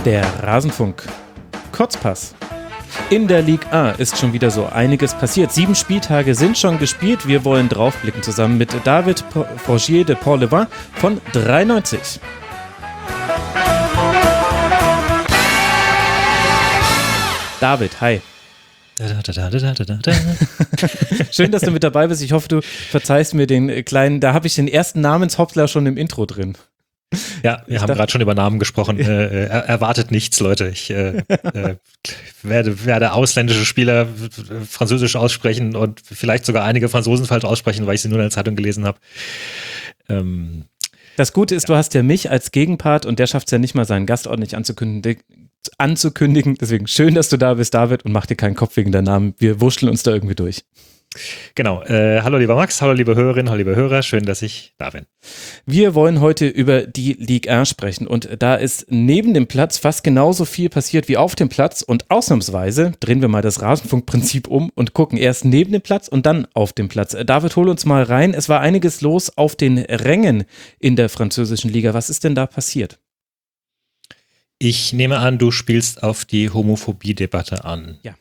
Der Rasenfunk Kurzpass. In der Ligue 1 ist schon wieder so einiges passiert. 7 Spieltage sind schon gespielt. Wir wollen draufblicken zusammen mit David Forgier de Port-le-Vin von 93. David, hi. Schön, dass du mit dabei bist. Ich hoffe, du verzeihst mir den kleinen, da habe ich den ersten Namenshoppler schon im Intro drin. Ja, wir haben gerade schon über Namen gesprochen. Erwartet nichts, Leute. Ich werde ausländische Spieler französisch aussprechen und vielleicht sogar einige Franzosen falsch aussprechen, weil ich sie nur in der Zeitung gelesen habe. Das Gute ist, du hast ja mich als Gegenpart und der schafft es ja nicht mal, seinen Gast ordentlich anzukündigen. Deswegen schön, dass du da bist, David, und mach dir keinen Kopf wegen deinem Namen. Wir wurschteln uns da irgendwie durch. Genau. Hallo lieber Max, hallo liebe Hörerinnen, hallo liebe Hörer, schön, dass ich da bin. Wir wollen heute über die Ligue 1 sprechen und da ist neben dem Platz fast genauso viel passiert wie auf dem Platz und ausnahmsweise drehen wir mal das Rasenfunkprinzip um und gucken erst neben dem Platz und dann auf dem Platz. David, hol uns mal rein. Es war einiges los auf den Rängen in der französischen Liga. Was ist denn da passiert? Ich nehme an, du spielst auf die Homophobie-Debatte an. Ja.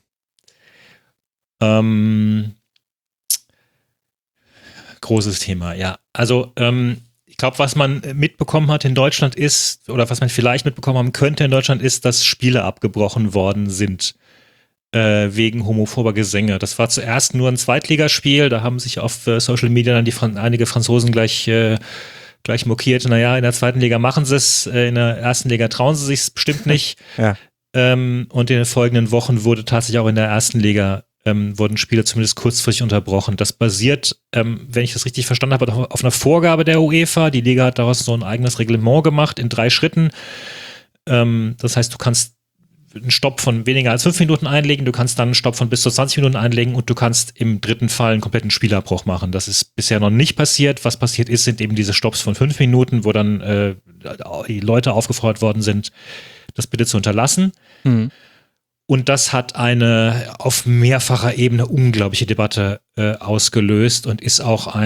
Großes Thema, ja. Also ich glaube, was man mitbekommen hat in Deutschland ist, oder was man vielleicht mitbekommen haben könnte in Deutschland ist, dass Spiele abgebrochen worden sind wegen homophober Gesänge. Das war zuerst nur ein Zweitligaspiel, da haben sich auf Social Media dann einige Franzosen gleich mokiert. Naja, in der zweiten Liga machen sie es, in der ersten Liga trauen sie sich bestimmt nicht. Ja. Und in den folgenden Wochen wurde tatsächlich auch in der ersten Liga wurden Spiele zumindest kurzfristig unterbrochen. Das basiert, wenn ich das richtig verstanden habe, auf einer Vorgabe der UEFA. Die Liga hat daraus so ein eigenes Reglement gemacht in 3 Schritten. Das heißt, du kannst einen Stopp von weniger als 5 Minuten einlegen, du kannst dann einen Stopp von bis zu 20 Minuten einlegen und du kannst im dritten Fall einen kompletten Spielabbruch machen. Das ist bisher noch nicht passiert. Was passiert ist, sind eben diese Stopps von 5 Minuten, wo dann die Leute aufgefordert worden sind, das bitte zu unterlassen. Mhm. Und das hat eine auf mehrfacher Ebene unglaubliche Debatte ausgelöst und ist auch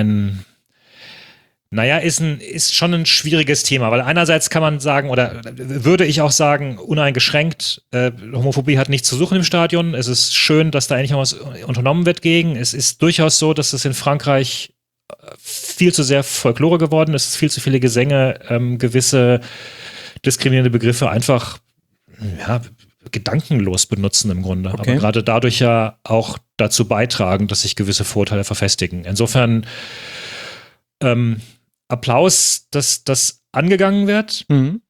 ist schon ein schwieriges Thema, weil einerseits kann man sagen, oder würde ich auch sagen, uneingeschränkt, Homophobie hat nichts zu suchen im Stadion. Es ist schön, dass da endlich mal was unternommen wird gegen. Es ist durchaus so, dass es in Frankreich viel zu sehr Folklore geworden ist. Es ist viel zu viele Gesänge, gewisse diskriminierende Begriffe einfach, gedankenlos benutzen im Grunde. Okay. Aber gerade dadurch ja auch dazu beitragen, dass sich gewisse Vorurteile verfestigen. Insofern Applaus, dass das angegangen wird. Mhm.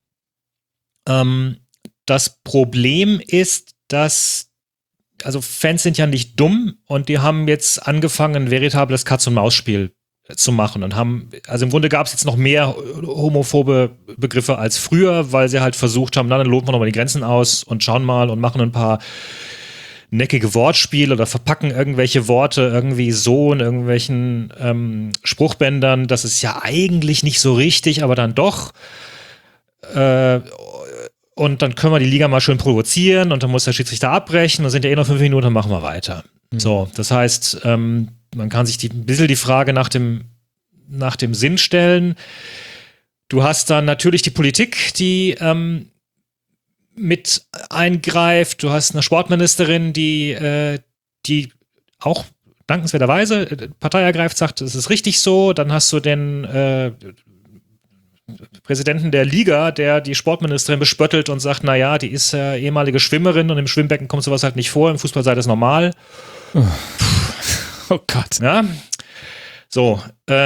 Das Problem ist, dass Fans sind ja nicht dumm und die haben jetzt angefangen, ein veritables Katz-und-Maus-Spiel zu machen und im Grunde gab es jetzt noch mehr homophobe Begriffe als früher, weil sie halt versucht haben, dann loten wir nochmal die Grenzen aus und schauen mal und machen ein paar neckige Wortspiele oder verpacken irgendwelche Worte irgendwie so in irgendwelchen Spruchbändern. Das ist ja eigentlich nicht so richtig, aber dann doch. Und dann können wir die Liga mal schön provozieren und dann muss der Schiedsrichter abbrechen. Dann sind ja noch 5 Minuten, dann machen wir weiter. Mhm. So, das heißt, man kann sich ein bisschen die Frage nach dem Sinn stellen. Du hast dann natürlich die Politik, die mit eingreift. Du hast eine Sportministerin, die auch dankenswerterweise Partei ergreift, sagt, es ist richtig so. Dann hast du den Präsidenten der Liga, der die Sportministerin bespöttelt und sagt, naja, die ist ehemalige Schwimmerin und im Schwimmbecken kommt sowas halt nicht vor. Im Fußball sei das normal. Oh Gott. Ja. So,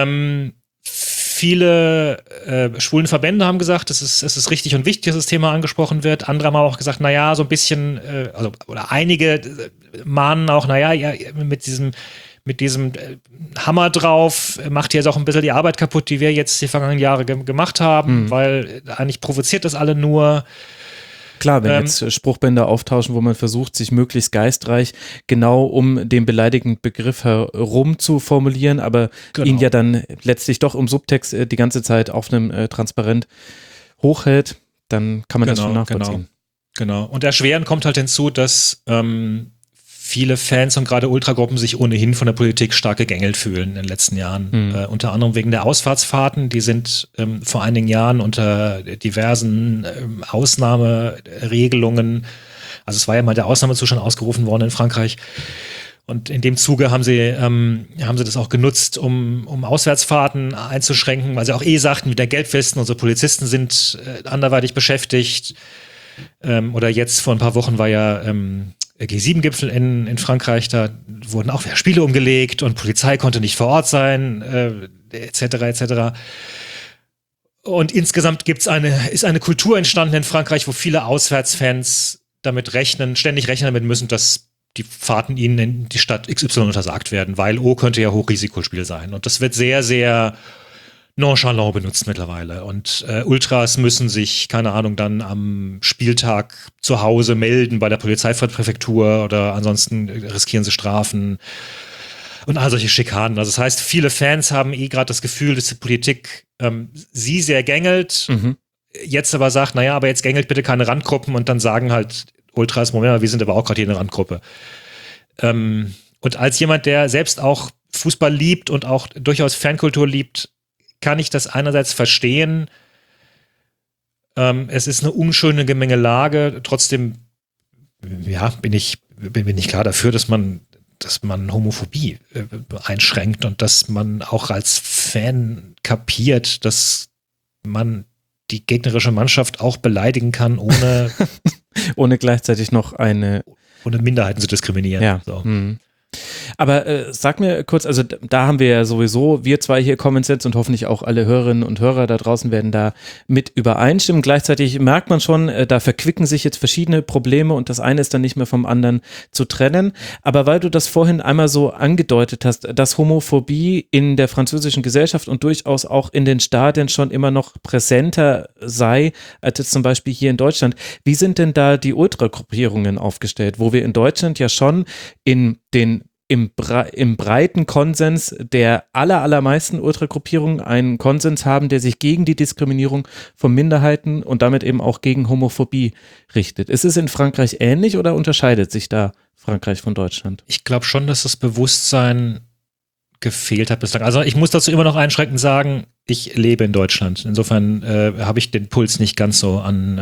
viele schwulen Verbände haben gesagt, es ist richtig und wichtig, dass das Thema angesprochen wird. Andere haben auch gesagt, naja, so ein bisschen, oder einige mahnen auch, naja, ja, mit diesem Hammer drauf macht jetzt auch ein bisschen die Arbeit kaputt, die wir jetzt die vergangenen Jahre gemacht haben, weil eigentlich provoziert das alle nur. Klar, wenn jetzt Spruchbänder auftauschen, wo man versucht, sich möglichst geistreich genau um den beleidigenden Begriff herum zu formulieren, aber ihn ja dann letztlich doch im Subtext die ganze Zeit auf einem Transparent hochhält, dann kann man das schon nachvollziehen. Genau. Und erschwerend kommt halt hinzu, dass viele Fans und gerade Ultragruppen sich ohnehin von der Politik stark gegängelt fühlen in den letzten Jahren. Unter anderem wegen der Ausfahrtsfahrten, die sind vor einigen Jahren unter diversen Ausnahmeregelungen, also es war ja mal der Ausnahmezustand ausgerufen worden in Frankreich. Und in dem Zuge haben sie das auch genutzt, um Auswärtsfahrten einzuschränken, weil sie auch sagten, mit der Gelbwesten, unsere Polizisten sind anderweitig beschäftigt. Oder jetzt vor ein paar Wochen war ja G7-Gipfel in Frankreich, da wurden auch wieder Spiele umgelegt und Polizei konnte nicht vor Ort sein, etc. etc. Und insgesamt ist eine Kultur entstanden in Frankreich, wo viele Auswärtsfans ständig rechnen damit müssen, dass die Fahrten ihnen in die Stadt XY untersagt werden, weil könnte ja Hochrisikospiel sein. Und das wird sehr, sehr nonchalant benutzt mittlerweile. Und Ultras müssen sich, keine Ahnung, dann am Spieltag zu Hause melden bei der Polizeipräfektur oder ansonsten riskieren sie Strafen und all solche Schikanen. Also das heißt, viele Fans haben gerade das Gefühl, dass die Politik sie sehr gängelt, jetzt aber sagt, naja, aber jetzt gängelt bitte keine Randgruppen und dann sagen halt Ultras, Moment mal, wir sind aber auch gerade hier eine Randgruppe. Und als jemand, der selbst auch Fußball liebt und auch durchaus Fankultur liebt, kann ich das einerseits verstehen. Es ist eine unschöne Gemengelage. Trotzdem, ja, bin ich klar dafür, dass man Homophobie einschränkt und dass man auch als Fan kapiert, dass man die gegnerische Mannschaft auch beleidigen kann, ohne gleichzeitig noch ohne Minderheiten zu diskriminieren. Ja. So. Aber sag mir kurz, also da haben wir ja sowieso, wir zwei hier Common Sense und hoffentlich auch alle Hörerinnen und Hörer da draußen werden da mit übereinstimmen. Gleichzeitig merkt man schon, da verquicken sich jetzt verschiedene Probleme und das eine ist dann nicht mehr vom anderen zu trennen. Aber weil du das vorhin einmal so angedeutet hast, dass Homophobie in der französischen Gesellschaft und durchaus auch in den Stadien schon immer noch präsenter sei, als jetzt zum Beispiel hier in Deutschland. Wie sind denn da die Ultragruppierungen aufgestellt, wo wir in Deutschland ja schon im breiten Konsens der allermeisten Ultragruppierungen einen Konsens haben, der sich gegen die Diskriminierung von Minderheiten und damit eben auch gegen Homophobie richtet. Ist es in Frankreich ähnlich oder unterscheidet sich da Frankreich von Deutschland? Ich glaube schon, dass das Bewusstsein gefehlt hat bislang. Also ich muss dazu immer noch einschränkend sagen, ich lebe in Deutschland. Insofern habe ich den Puls nicht ganz so an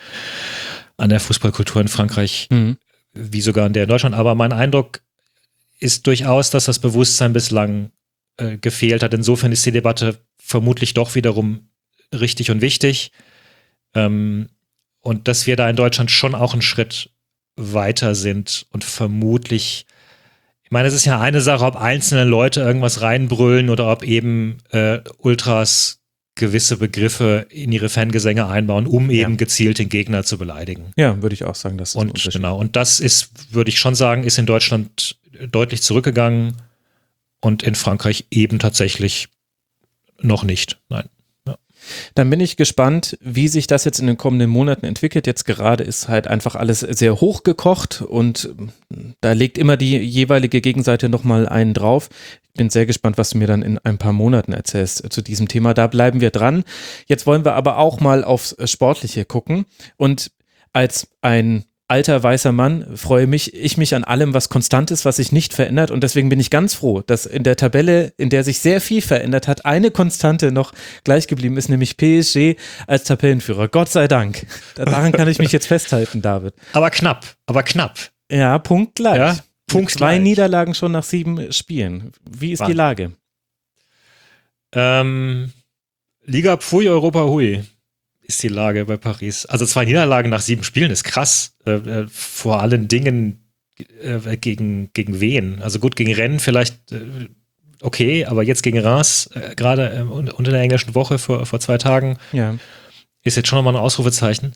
der Fußballkultur in Frankreich wie sogar an der in Deutschland. Aber mein Eindruck ist durchaus, dass das Bewusstsein bislang gefehlt hat. Insofern ist die Debatte vermutlich doch wiederum richtig und wichtig. Und dass wir da in Deutschland schon auch einen Schritt weiter sind und vermutlich, ich meine, es ist ja eine Sache, ob einzelne Leute irgendwas reinbrüllen oder ob eben Ultras gewisse Begriffe in ihre Fangesänge einbauen, um eben gezielt den Gegner zu beleidigen. Ja, würde ich auch sagen, das ist und genau. Und das ist, würde ich schon sagen, ist in Deutschland deutlich zurückgegangen und in Frankreich eben tatsächlich noch nicht. Nein. Ja. Dann bin ich gespannt, wie sich das jetzt in den kommenden Monaten entwickelt. Jetzt gerade ist halt einfach alles sehr hochgekocht und da legt immer die jeweilige Gegenseite nochmal einen drauf. Ich bin sehr gespannt, was du mir dann in ein paar Monaten erzählst zu diesem Thema. Da bleiben wir dran. Jetzt wollen wir aber auch mal aufs Sportliche gucken und als ein alter weißer Mann freue ich mich an allem, was konstant ist, was sich nicht verändert und deswegen bin ich ganz froh, dass in der Tabelle, in der sich sehr viel verändert hat, eine Konstante noch gleich geblieben ist, nämlich PSG als Tabellenführer. Gott sei Dank. Daran kann ich mich jetzt festhalten, David. Aber knapp. Ja, punktgleich. Ja, punktgleich. 2 Niederlagen schon nach 7 Spielen. Wie ist die Lage? Liga Pfui, Europa Hui ist die Lage bei Paris. Also 2 Niederlagen nach 7 Spielen ist krass. Vor allen Dingen gegen wen? Also gut, gegen Rennes vielleicht okay, aber jetzt gegen Reims, gerade unter der englischen Woche vor 2 Tagen, ist jetzt schon nochmal ein Ausrufezeichen.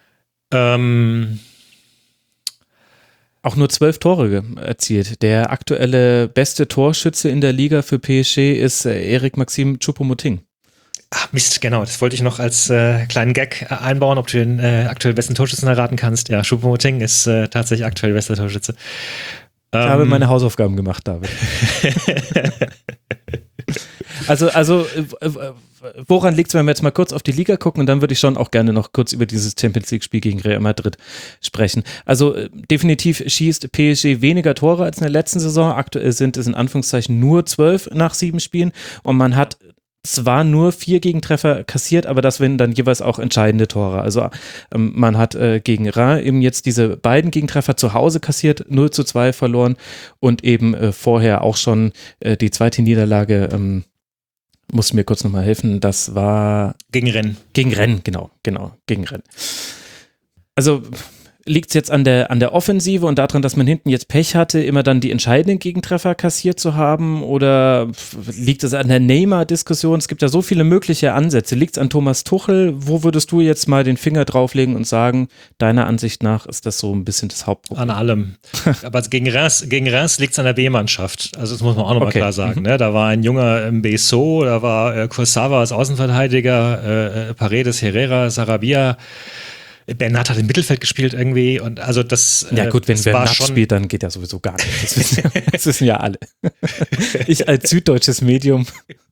Auch nur 12 Tore erzielt. Der aktuelle beste Torschütze in der Liga für PSG ist Eric-Maxime Choupo-Moting. Ach Mist, genau, das wollte ich noch als kleinen Gag einbauen, ob du den aktuell besten Torschützen erraten kannst. Ja, Choupo-Moting ist tatsächlich aktuell bester Torschütze. Ich habe meine Hausaufgaben gemacht, David. Also woran liegt es, wenn wir jetzt mal kurz auf die Liga gucken und dann würde ich schon auch gerne noch kurz über dieses Champions League-Spiel gegen Real Madrid sprechen. Also definitiv schießt PSG weniger Tore als in der letzten Saison. Aktuell sind es in Anführungszeichen nur 12 nach 7 Spielen und man hat zwar nur 4 Gegentreffer kassiert, aber das waren dann jeweils auch entscheidende Tore. Also man hat gegen Reims eben jetzt diese beiden Gegentreffer zu Hause kassiert, 0:2 verloren und eben vorher auch schon die zweite Niederlage, muss mir kurz nochmal helfen, das war Gegen Rennes. Gegen Rennes, genau, gegen Rennes. Also liegt es jetzt an der Offensive und daran, dass man hinten jetzt Pech hatte, immer dann die entscheidenden Gegentreffer kassiert zu haben, oder liegt es an der Neymar-Diskussion? Es gibt ja so viele mögliche Ansätze. Liegt es an Thomas Tuchel? Wo würdest du jetzt mal den Finger drauflegen und sagen, deiner Ansicht nach ist das so ein bisschen das Hauptproblem? An allem. Aber gegen Reims liegt es an der B-Mannschaft. Also das muss man auch nochmal klar sagen. Ne? Da war ein junger Besso, da war Kurzawa als Außenverteidiger, Paredes, Herrera, Sarabia. Bernat hat im Mittelfeld gespielt irgendwie und also das. Ja gut, wenn Bernat spielt, dann geht ja sowieso gar nicht. Das wissen ja alle. Ich als süddeutsches Medium.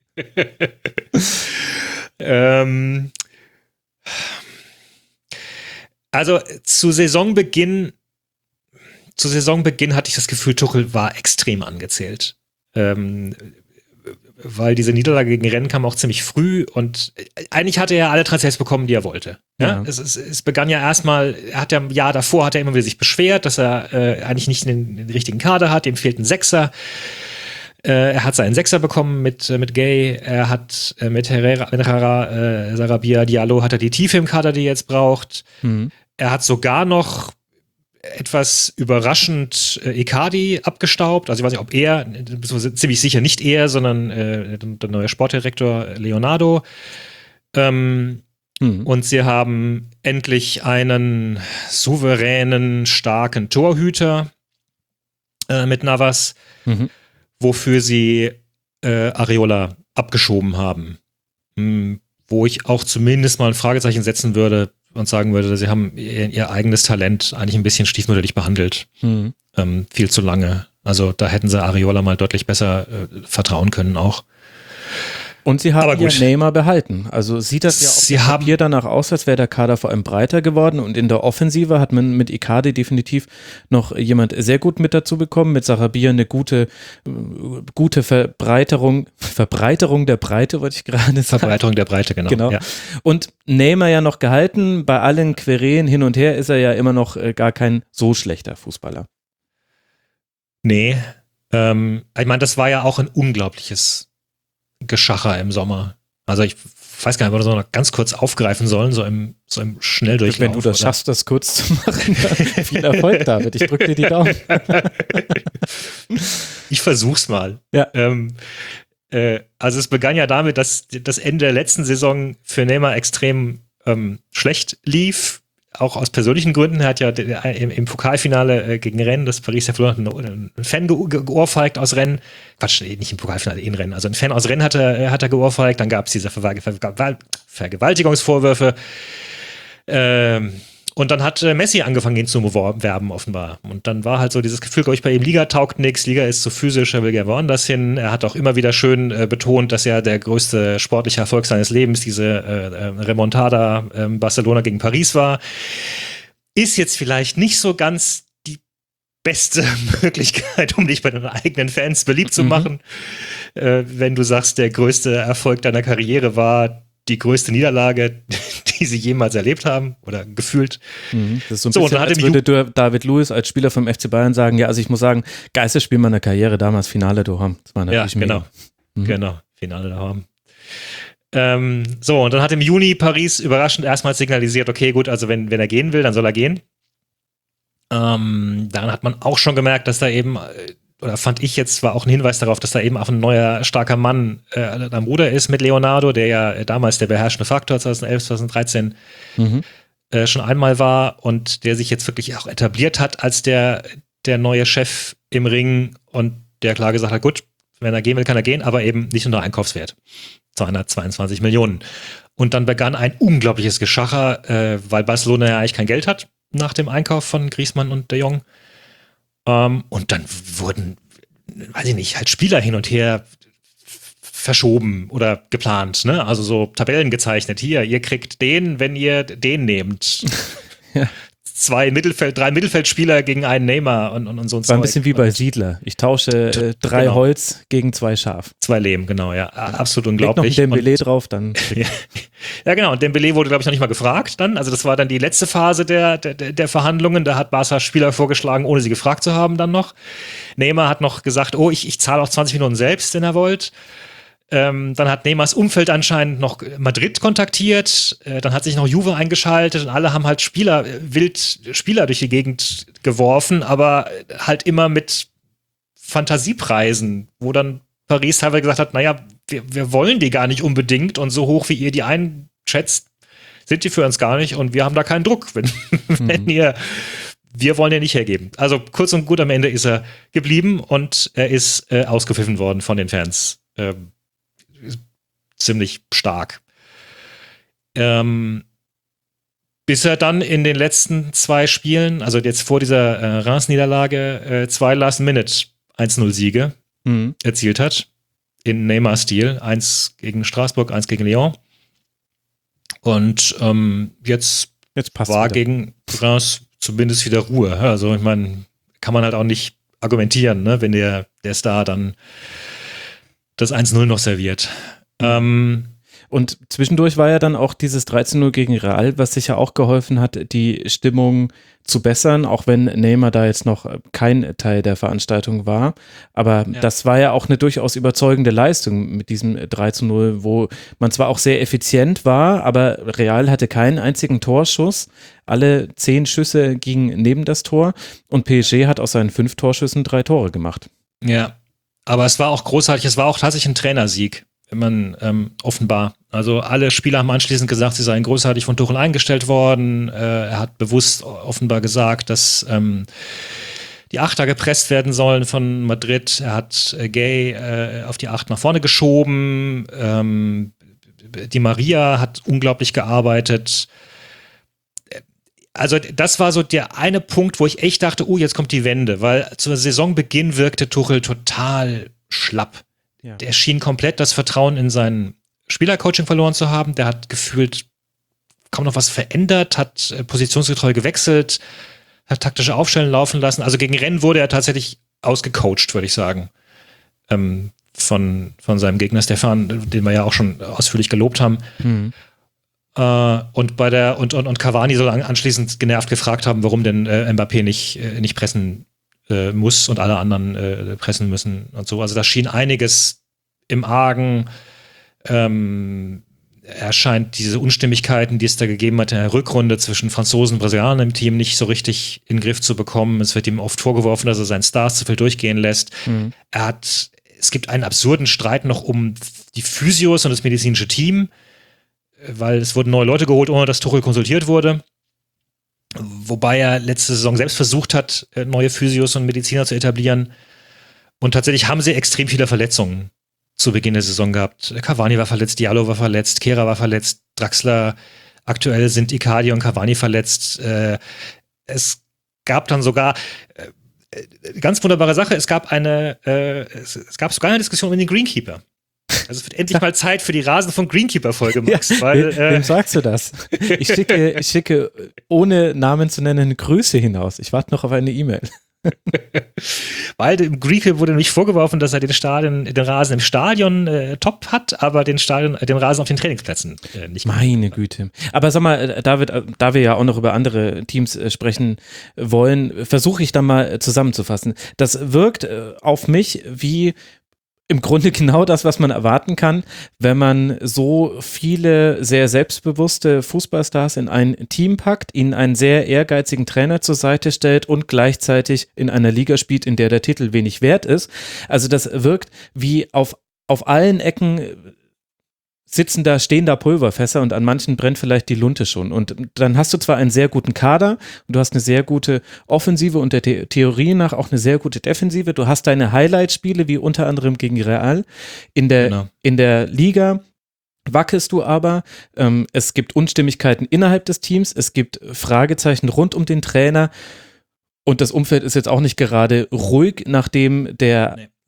Also zu Saisonbeginn hatte ich das Gefühl, Tuchel war extrem angezählt. Weil diese Niederlage gegen Rennes kam auch ziemlich früh und eigentlich hatte er alle Transfers bekommen, die er wollte. Ja? Es begann ja erstmal, im Jahr davor hat er immer wieder sich beschwert, dass er eigentlich nicht den richtigen Kader hat, ihm fehlt ein Sechser. Er hat seinen Sechser bekommen mit Gay, er hat mit Herrera, Sarabia, Diallo hat er die Tiefe im Kader, die er jetzt braucht. Er hat sogar noch etwas überraschend Icardi abgestaubt. Also ich weiß nicht, ob er, ziemlich sicher nicht er, sondern der neue Sportdirektor Leonardo. Und sie haben endlich einen souveränen, starken Torhüter mit Navas, wofür sie Areola abgeschoben haben. Wo ich auch zumindest mal ein Fragezeichen setzen würde und sagen würde, sie haben ihr eigenes Talent eigentlich ein bisschen stiefmütterlich behandelt. Viel zu lange. Also da hätten sie Areola mal deutlich besser vertrauen können auch. Und sie haben ja Neymar behalten. Also sieht das ja auf dem Papier danach aus, als wäre der Kader vor allem breiter geworden. Und in der Offensive hat man mit Icardi definitiv noch jemand sehr gut mit dazu bekommen. Mit Sarabia eine gute Verbreiterung der Breite, wollte ich gerade sagen. Verbreiterung der Breite, genau. Ja. Und Neymar ja noch gehalten. Bei allen Querelen hin und her ist er ja immer noch gar kein so schlechter Fußballer. Nee. Ich meine, das war ja auch ein unglaubliches Geschacher im Sommer. Also ich weiß gar nicht, ob wir das noch ganz kurz aufgreifen sollen, so im Schnelldurchlauf. Wenn du das schaffst, das kurz zu machen, viel Erfolg, David. Ich drücke dir die Daumen. Ich versuch's mal. Ja. Also es begann ja damit, dass das Ende der letzten Saison für Neymar extrem schlecht lief. Auch aus persönlichen Gründen. Er hat ja im Pokalfinale gegen Rennes, das Paris verloren, einen Fan geohrfeigt aus Rennes. Quatsch, nicht im Pokalfinale, in Rennes. Also ein Fan aus Rennes hat er geohrfeigt. Dann gab es diese Vergewaltigungsvorwürfe. Und dann hat Messi angefangen, ihn zu werben, offenbar. Und dann war halt so dieses Gefühl, glaube ich, bei ihm, Liga taugt nichts, Liga ist zu physisch, er will gerne woanders hin. Er hat auch immer wieder schön betont, dass ja der größte sportliche Erfolg seines Lebens diese Remontada Barcelona gegen Paris war. Ist jetzt vielleicht nicht so ganz die beste Möglichkeit, um dich bei deinen eigenen Fans beliebt zu machen. Wenn du sagst, der größte Erfolg deiner Karriere war die größte Niederlage, die sie jemals erlebt haben oder gefühlt. Das ist so ein bisschen, als würde David Luiz als Spieler vom FC Bayern sagen, ja, also ich muss sagen, geilstes Spiel meiner Karriere damals, Finale daheim. Das war natürlich genau, Finale daheim. So, und dann hat im Juni Paris überraschend erstmal signalisiert, okay, gut, also wenn er gehen will, dann soll er gehen. Dann hat man auch schon gemerkt, dass da eben oder fand ich jetzt, war auch ein Hinweis darauf, dass da eben auch ein neuer, starker Mann am Ruder ist mit Leonardo, der ja damals der beherrschende Faktor 2011, 2013 schon einmal war und der sich jetzt wirklich auch etabliert hat als der neue Chef im Ring und der klar gesagt hat, gut, wenn er gehen will, kann er gehen, aber eben nicht unter Einkaufswert. 222 Millionen. Und dann begann ein unglaubliches Geschacher, weil Barcelona ja eigentlich kein Geld hat nach dem Einkauf von Griezmann und De Jong. Und dann wurden, weiß ich nicht, halt Spieler hin und her verschoben oder geplant, ne? Also so Tabellen gezeichnet. Hier, ihr kriegt den, wenn ihr den nehmt. Ja. 3 Mittelfeldspieler gegen einen Neymar und so ein War ein bisschen wie bei Siedler. Ich tausche 3 genau. Holz gegen 2 Schaf. 2 Lehm, genau, ja. Absolut Leg unglaublich. noch ein Dembélé drauf, dann. Ja, genau. Und Dembélé wurde, glaube ich, noch nicht mal gefragt dann. Also das war dann die letzte Phase der Verhandlungen. Da hat Barca Spieler vorgeschlagen, ohne sie gefragt zu haben dann noch. Neymar hat noch gesagt, ich zahle auch 20 Millionen selbst, wenn er wollt. Dann hat Neymars Umfeld anscheinend noch Madrid kontaktiert, dann hat sich noch Juve eingeschaltet und alle haben halt wild Spieler durch die Gegend geworfen, aber halt immer mit Fantasiepreisen, wo dann Paris teilweise gesagt hat, naja, wir wollen die gar nicht unbedingt und so hoch wie ihr die einschätzt, sind die für uns gar nicht und wir haben da keinen Druck, wir wollen den nicht hergeben. Also kurz und gut, am Ende ist er geblieben und er ist ausgepfiffen worden von den Fans. Ziemlich stark. Bis er dann in den letzten 2 Spielen, also jetzt vor dieser Reims-Niederlage, 2 Last-Minute 1-0-Siege erzielt hat. In Neymar-Stil. 1 gegen Straßburg, 1 gegen Lyon. Und jetzt passt war wieder. gegen Reims zumindest wieder Ruhe. Also ich meine, kann man halt auch nicht argumentieren, ne, wenn der Star dann das 1-0 noch serviert. Und zwischendurch war ja dann auch dieses 13-0 gegen Real, was sicher auch geholfen hat, die Stimmung zu bessern, auch wenn Neymar da jetzt noch kein Teil der Veranstaltung war. Aber das war ja auch eine durchaus überzeugende Leistung mit diesem 3-0, wo man zwar auch sehr effizient war, aber Real hatte keinen einzigen Torschuss. Alle 10 Schüsse gingen neben das Tor und PSG hat aus seinen 5 Torschüssen 3 Tore gemacht. Ja, aber es war auch großartig, es war auch tatsächlich ein Trainersieg, wenn man offenbar. Also alle Spieler haben anschließend gesagt, sie seien großartig von Tuchel eingestellt worden. Er hat bewusst offenbar gesagt, dass die Achter gepresst werden sollen von Madrid. Er hat Gay auf die 8 nach vorne geschoben. Di Maria hat unglaublich gearbeitet. Also das war so der eine Punkt, wo ich echt dachte, jetzt kommt die Wende, weil zu Saisonbeginn wirkte Tuchel total schlapp. Ja. Der schien komplett das Vertrauen in sein Spielercoaching verloren zu haben. Der hat gefühlt kaum noch was verändert, hat positionsgetreu gewechselt, hat taktische Aufstellungen laufen lassen. Also gegen Rennes wurde er tatsächlich ausgecoacht, würde ich sagen, von seinem Gegner Stefan, den wir ja auch schon ausführlich gelobt haben. Und Cavani soll anschließend genervt gefragt haben, warum denn Mbappé nicht pressen muss und alle anderen pressen müssen und so. Also da schien einiges im Argen. Er scheint diese Unstimmigkeiten, die es da gegeben hat in der Rückrunde zwischen Franzosen und Brasilianern im Team, nicht so richtig in den Griff zu bekommen. Es wird ihm oft vorgeworfen, dass er seinen Stars zu viel durchgehen lässt. Es gibt einen absurden Streit noch um die Physios und das medizinische Team, weil es wurden neue Leute geholt, ohne dass Tuchel konsultiert wurde. Wobei er letzte Saison selbst versucht hat, neue Physios und Mediziner zu etablieren. Und tatsächlich haben sie extrem viele Verletzungen zu Beginn der Saison gehabt. Cavani war verletzt, Diallo war verletzt, Kehrer war verletzt, Draxler. Aktuell sind Icardi und Cavani verletzt. Es gab dann sogar ganz wunderbare Sache. Es gab sogar eine Diskussion mit den Greenkeeper. Also es wird endlich mal Zeit für die Rasenfunk Greenkeeper-Folge, Max. Ja, wem sagst du das? Ich schicke, ohne Namen zu nennen, Grüße hinaus. Ich warte noch auf eine E-Mail. Weil dem Greenkeeper wurde nämlich vorgeworfen, dass er den Rasen im Stadion top hat, aber den Rasen auf den Trainingsplätzen nicht. Meine Güte. Aber sag mal, David, da wir ja auch noch über andere Teams sprechen wollen, versuche ich da mal zusammenzufassen. Das wirkt auf mich wie im Grunde genau das, was man erwarten kann, wenn man so viele sehr selbstbewusste Fußballstars in ein Team packt, ihnen einen sehr ehrgeizigen Trainer zur Seite stellt und gleichzeitig in einer Liga spielt, in der der Titel wenig wert ist. Also das wirkt wie auf allen Ecken stehen da Pulverfässer und an manchen brennt vielleicht die Lunte schon. Und dann hast du zwar einen sehr guten Kader und du hast eine sehr gute Offensive und der Theorie nach auch eine sehr gute Defensive. Du hast deine Highlight-Spiele, wie unter anderem gegen Real. In der Liga wackelst du aber. Es gibt Unstimmigkeiten innerhalb des Teams. Es gibt Fragezeichen rund um den Trainer. Und das Umfeld ist jetzt auch nicht gerade ruhig, nachdem der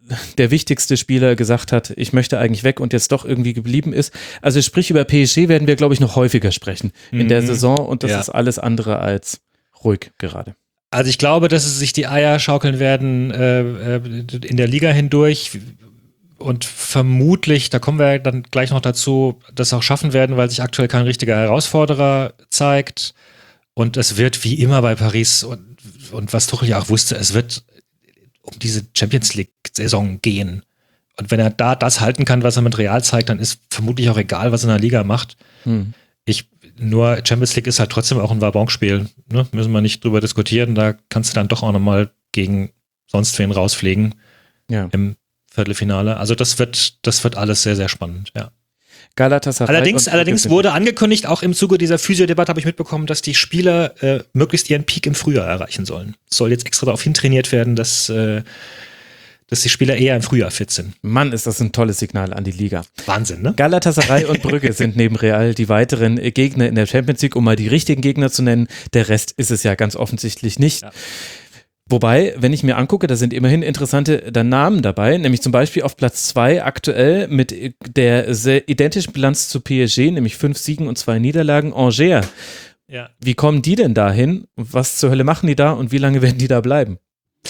der wichtigste Spieler gesagt hat, ich möchte eigentlich weg und jetzt doch irgendwie geblieben ist. Also sprich, über PSG werden wir, glaube ich, noch häufiger sprechen in der Saison und das ist alles andere als ruhig gerade. Also ich glaube, dass es sich die Eier schaukeln werden in der Liga hindurch und vermutlich, da kommen wir dann gleich noch dazu, das auch schaffen werden, weil sich aktuell kein richtiger Herausforderer zeigt und es wird wie immer bei Paris und was Tuchel ja auch wusste, es wird um diese Champions-League-Saison gehen. Und wenn er da das halten kann, was er mit Real zeigt, dann ist vermutlich auch egal, was er in der Liga macht. Nur Champions League ist halt trotzdem auch ein Wabonspiel. Ne? Müssen wir nicht drüber diskutieren. Da kannst du dann doch auch nochmal gegen sonst wen rausfliegen im Viertelfinale. Also das wird alles sehr, sehr spannend, ja. Galatasaray. Allerdings wurde angekündigt, auch im Zuge dieser Physio-Debatte habe ich mitbekommen, dass die Spieler möglichst ihren Peak im Frühjahr erreichen sollen. Es soll jetzt extra darauf hintrainiert werden, dass die Spieler eher im Frühjahr fit sind. Mann, ist das ein tolles Signal an die Liga. Wahnsinn, ne? Galatasaray und Brügge sind neben Real die weiteren Gegner in der Champions League, um mal die richtigen Gegner zu nennen. Der Rest ist es ja ganz offensichtlich nicht. Ja. Wobei, wenn ich mir angucke, da sind immerhin interessante Namen dabei, nämlich zum Beispiel auf Platz 2 aktuell mit der sehr identischen Bilanz zu PSG, nämlich 5 Siegen und 2 Niederlagen, Angers. Ja. Wie kommen die denn dahin? Was zur Hölle machen die da und wie lange werden die da bleiben?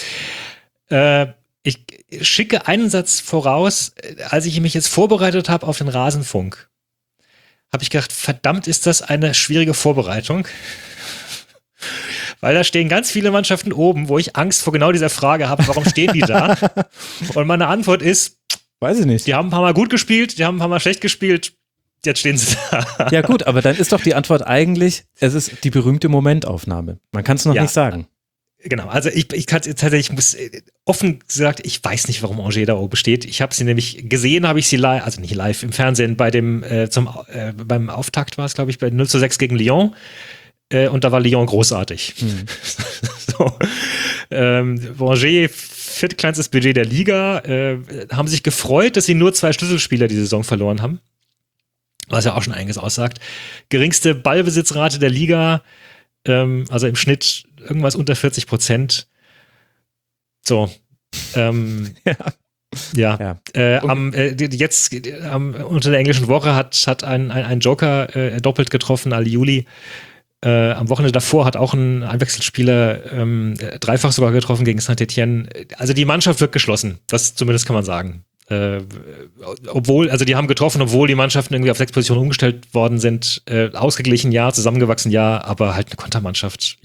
Ich schicke einen Satz voraus, als ich mich jetzt vorbereitet habe auf den Rasenfunk, habe ich gedacht, verdammt, ist das eine schwierige Vorbereitung. Weil da stehen ganz viele Mannschaften oben, wo ich Angst vor genau dieser Frage habe, warum stehen die da? Und meine Antwort ist, weiß ich nicht. Die haben ein paar Mal gut gespielt, die haben ein paar Mal schlecht gespielt, jetzt stehen sie da. Ja gut, aber dann ist doch die Antwort eigentlich, es ist die berühmte Momentaufnahme. Man kann es noch nicht sagen. Genau, also ich kann tatsächlich, muss offen gesagt, ich weiß nicht, warum Angers da oben steht. Ich habe sie nämlich gesehen, habe ich sie live, also nicht live, im Fernsehen beim Auftakt war es, glaube ich, bei 0:6 gegen Lyon. Und da war Lyon großartig. Angers, viertkleinstes Budget der Liga, haben sich gefreut, dass sie nur 2 Schlüsselspieler die Saison verloren haben. Was ja auch schon einiges aussagt. Geringste Ballbesitzrate der Liga, also im Schnitt irgendwas unter 40%. So. Unter der englischen Woche hat ein Joker doppelt getroffen, Ali-Juli. Am Wochenende davor hat auch ein Einwechselspieler dreifach sogar getroffen gegen Saint-Etienne. Also die Mannschaft wird geschlossen. Das zumindest kann man sagen. Die haben getroffen, obwohl die Mannschaften irgendwie auf 6 Positionen umgestellt worden sind. Ausgeglichen, ja, zusammengewachsen, ja, aber halt eine Kontermannschaft.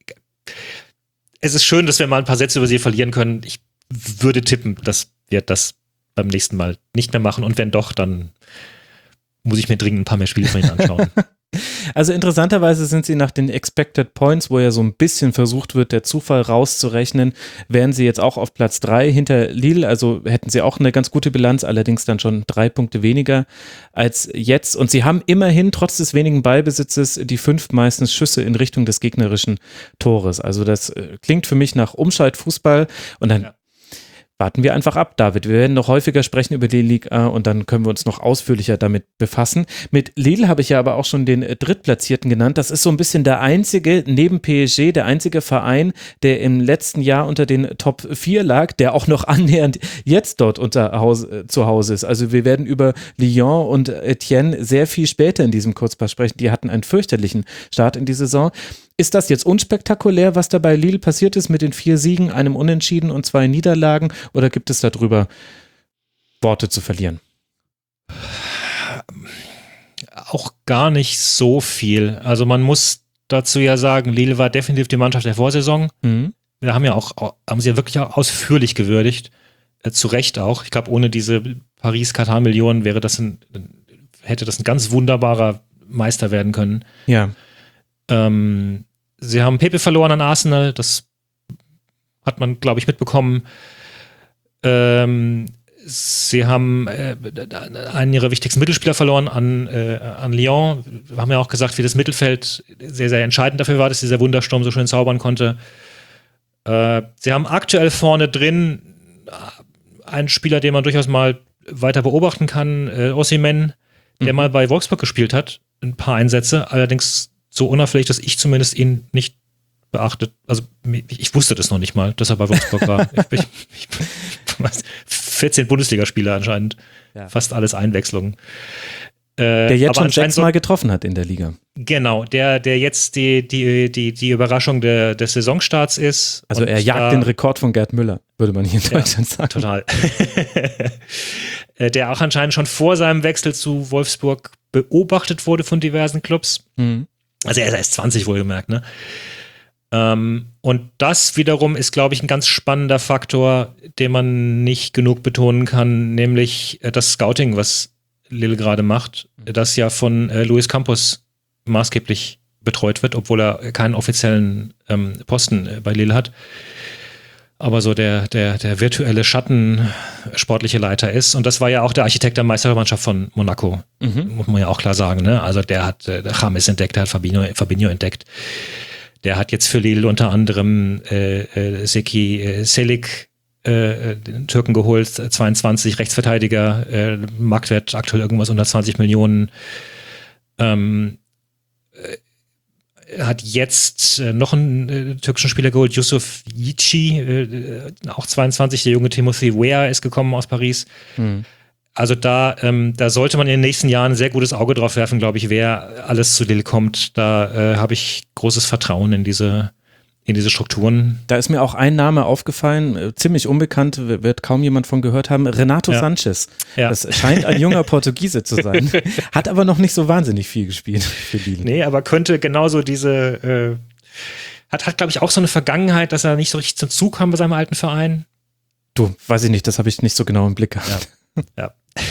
Es ist schön, dass wir mal ein paar Sätze über sie verlieren können. Ich würde tippen, dass wir das beim nächsten Mal nicht mehr machen. Und wenn doch, dann muss ich mir dringend ein paar mehr Spiele von ihnen anschauen. Also interessanterweise sind sie nach den Expected Points, wo ja so ein bisschen versucht wird, der Zufall rauszurechnen, wären sie jetzt auch auf Platz 3 hinter Lille, also hätten sie auch eine ganz gute Bilanz, allerdings dann schon 3 Punkte weniger als jetzt. Und sie haben immerhin trotz des wenigen Ballbesitzes die 5 meisten Schüsse in Richtung des gegnerischen Tores. Also das klingt für mich nach Umschaltfußball und dann warten wir einfach ab, David. Wir werden noch häufiger sprechen über die Ligue 1 und dann können wir uns noch ausführlicher damit befassen. Mit Lille habe ich ja aber auch schon den Drittplatzierten genannt. Das ist so ein bisschen der einzige, neben PSG, der einzige Verein, der im letzten Jahr unter den Top 4 lag, der auch noch annähernd jetzt dort zu Hause ist. Also wir werden über Lyon und Etienne sehr viel später in diesem Kurzpass sprechen. Die hatten einen fürchterlichen Start in die Saison. Ist das jetzt unspektakulär, was da bei Lille passiert ist mit den 4 Siegen, einem Unentschieden und 2 Niederlagen? Oder gibt es darüber Worte zu verlieren? Auch gar nicht so viel. Also man muss dazu ja sagen, Lille war definitiv die Mannschaft der Vorsaison. Wir haben sie ja wirklich auch ausführlich gewürdigt. Zu Recht auch. Ich glaube, ohne diese Paris-Katar-Millionen hätte das ein ganz wunderbarer Meister werden können. Ja. Sie haben Pepe verloren an Arsenal, das hat man, glaube ich, mitbekommen. Sie haben einen ihrer wichtigsten Mittelspieler verloren an Lyon. Wir haben ja auch gesagt, wie das Mittelfeld sehr, sehr entscheidend dafür war, dass dieser Wundersturm so schön zaubern konnte. Sie haben aktuell vorne drin einen Spieler, den man durchaus mal weiter beobachten kann, Osimhen, der mal bei Wolfsburg gespielt hat, ein paar Einsätze, allerdings so unauffällig, dass ich zumindest ihn nicht beachtet, also ich wusste das noch nicht mal, dass er bei Wolfsburg war. 14 Bundesligaspieler anscheinend. Ja. Fast alles Einwechslungen. Der jetzt schon 6-mal getroffen hat in der Liga. Genau, der jetzt die Überraschung des Saisonstarts ist. Also er jagt den Rekord von Gerd Müller, würde man hier in Deutschland sagen. Total. Der auch anscheinend schon vor seinem Wechsel zu Wolfsburg beobachtet wurde von diversen Clubs. Mhm. Also er ist erst 20 wohlgemerkt, ne? Und das wiederum ist, glaube ich, ein ganz spannender Faktor, den man nicht genug betonen kann, nämlich das Scouting, was Lille gerade macht, das ja von Luis Campos maßgeblich betreut wird, obwohl er keinen offiziellen Posten bei Lille hat. Aber so der virtuelle Schatten sportliche Leiter ist. Und das war ja auch der Architekt der Meistermannschaft von Monaco. Muss man ja auch klar sagen. Ne? Also der hat James entdeckt, der hat Fabinho entdeckt. Der hat jetzt für Lille unter anderem Zeki Çelik, den Türken geholt, 22 Rechtsverteidiger, Marktwert aktuell irgendwas unter 20 Millionen. Hat jetzt noch einen türkischen Spieler geholt, Yusuf Yici, auch 22, der junge Timothy Weah ist gekommen aus Paris. Also da sollte man in den nächsten Jahren ein sehr gutes Auge drauf werfen, glaube ich, wer alles zu Lille kommt. Da habe ich großes Vertrauen in diese Strukturen. Da ist mir auch ein Name aufgefallen, ziemlich unbekannt, wird kaum jemand von gehört haben, Renato Sanchez. Ja. Das scheint ein junger Portugiese zu sein, hat aber noch nicht so wahnsinnig viel gespielt für Lille. Nee, aber könnte genauso hat glaube ich auch so eine Vergangenheit, dass er nicht so richtig zum Zug kam bei seinem alten Verein. Du, weiß ich nicht, das habe ich nicht so genau im Blick gehabt. Ja.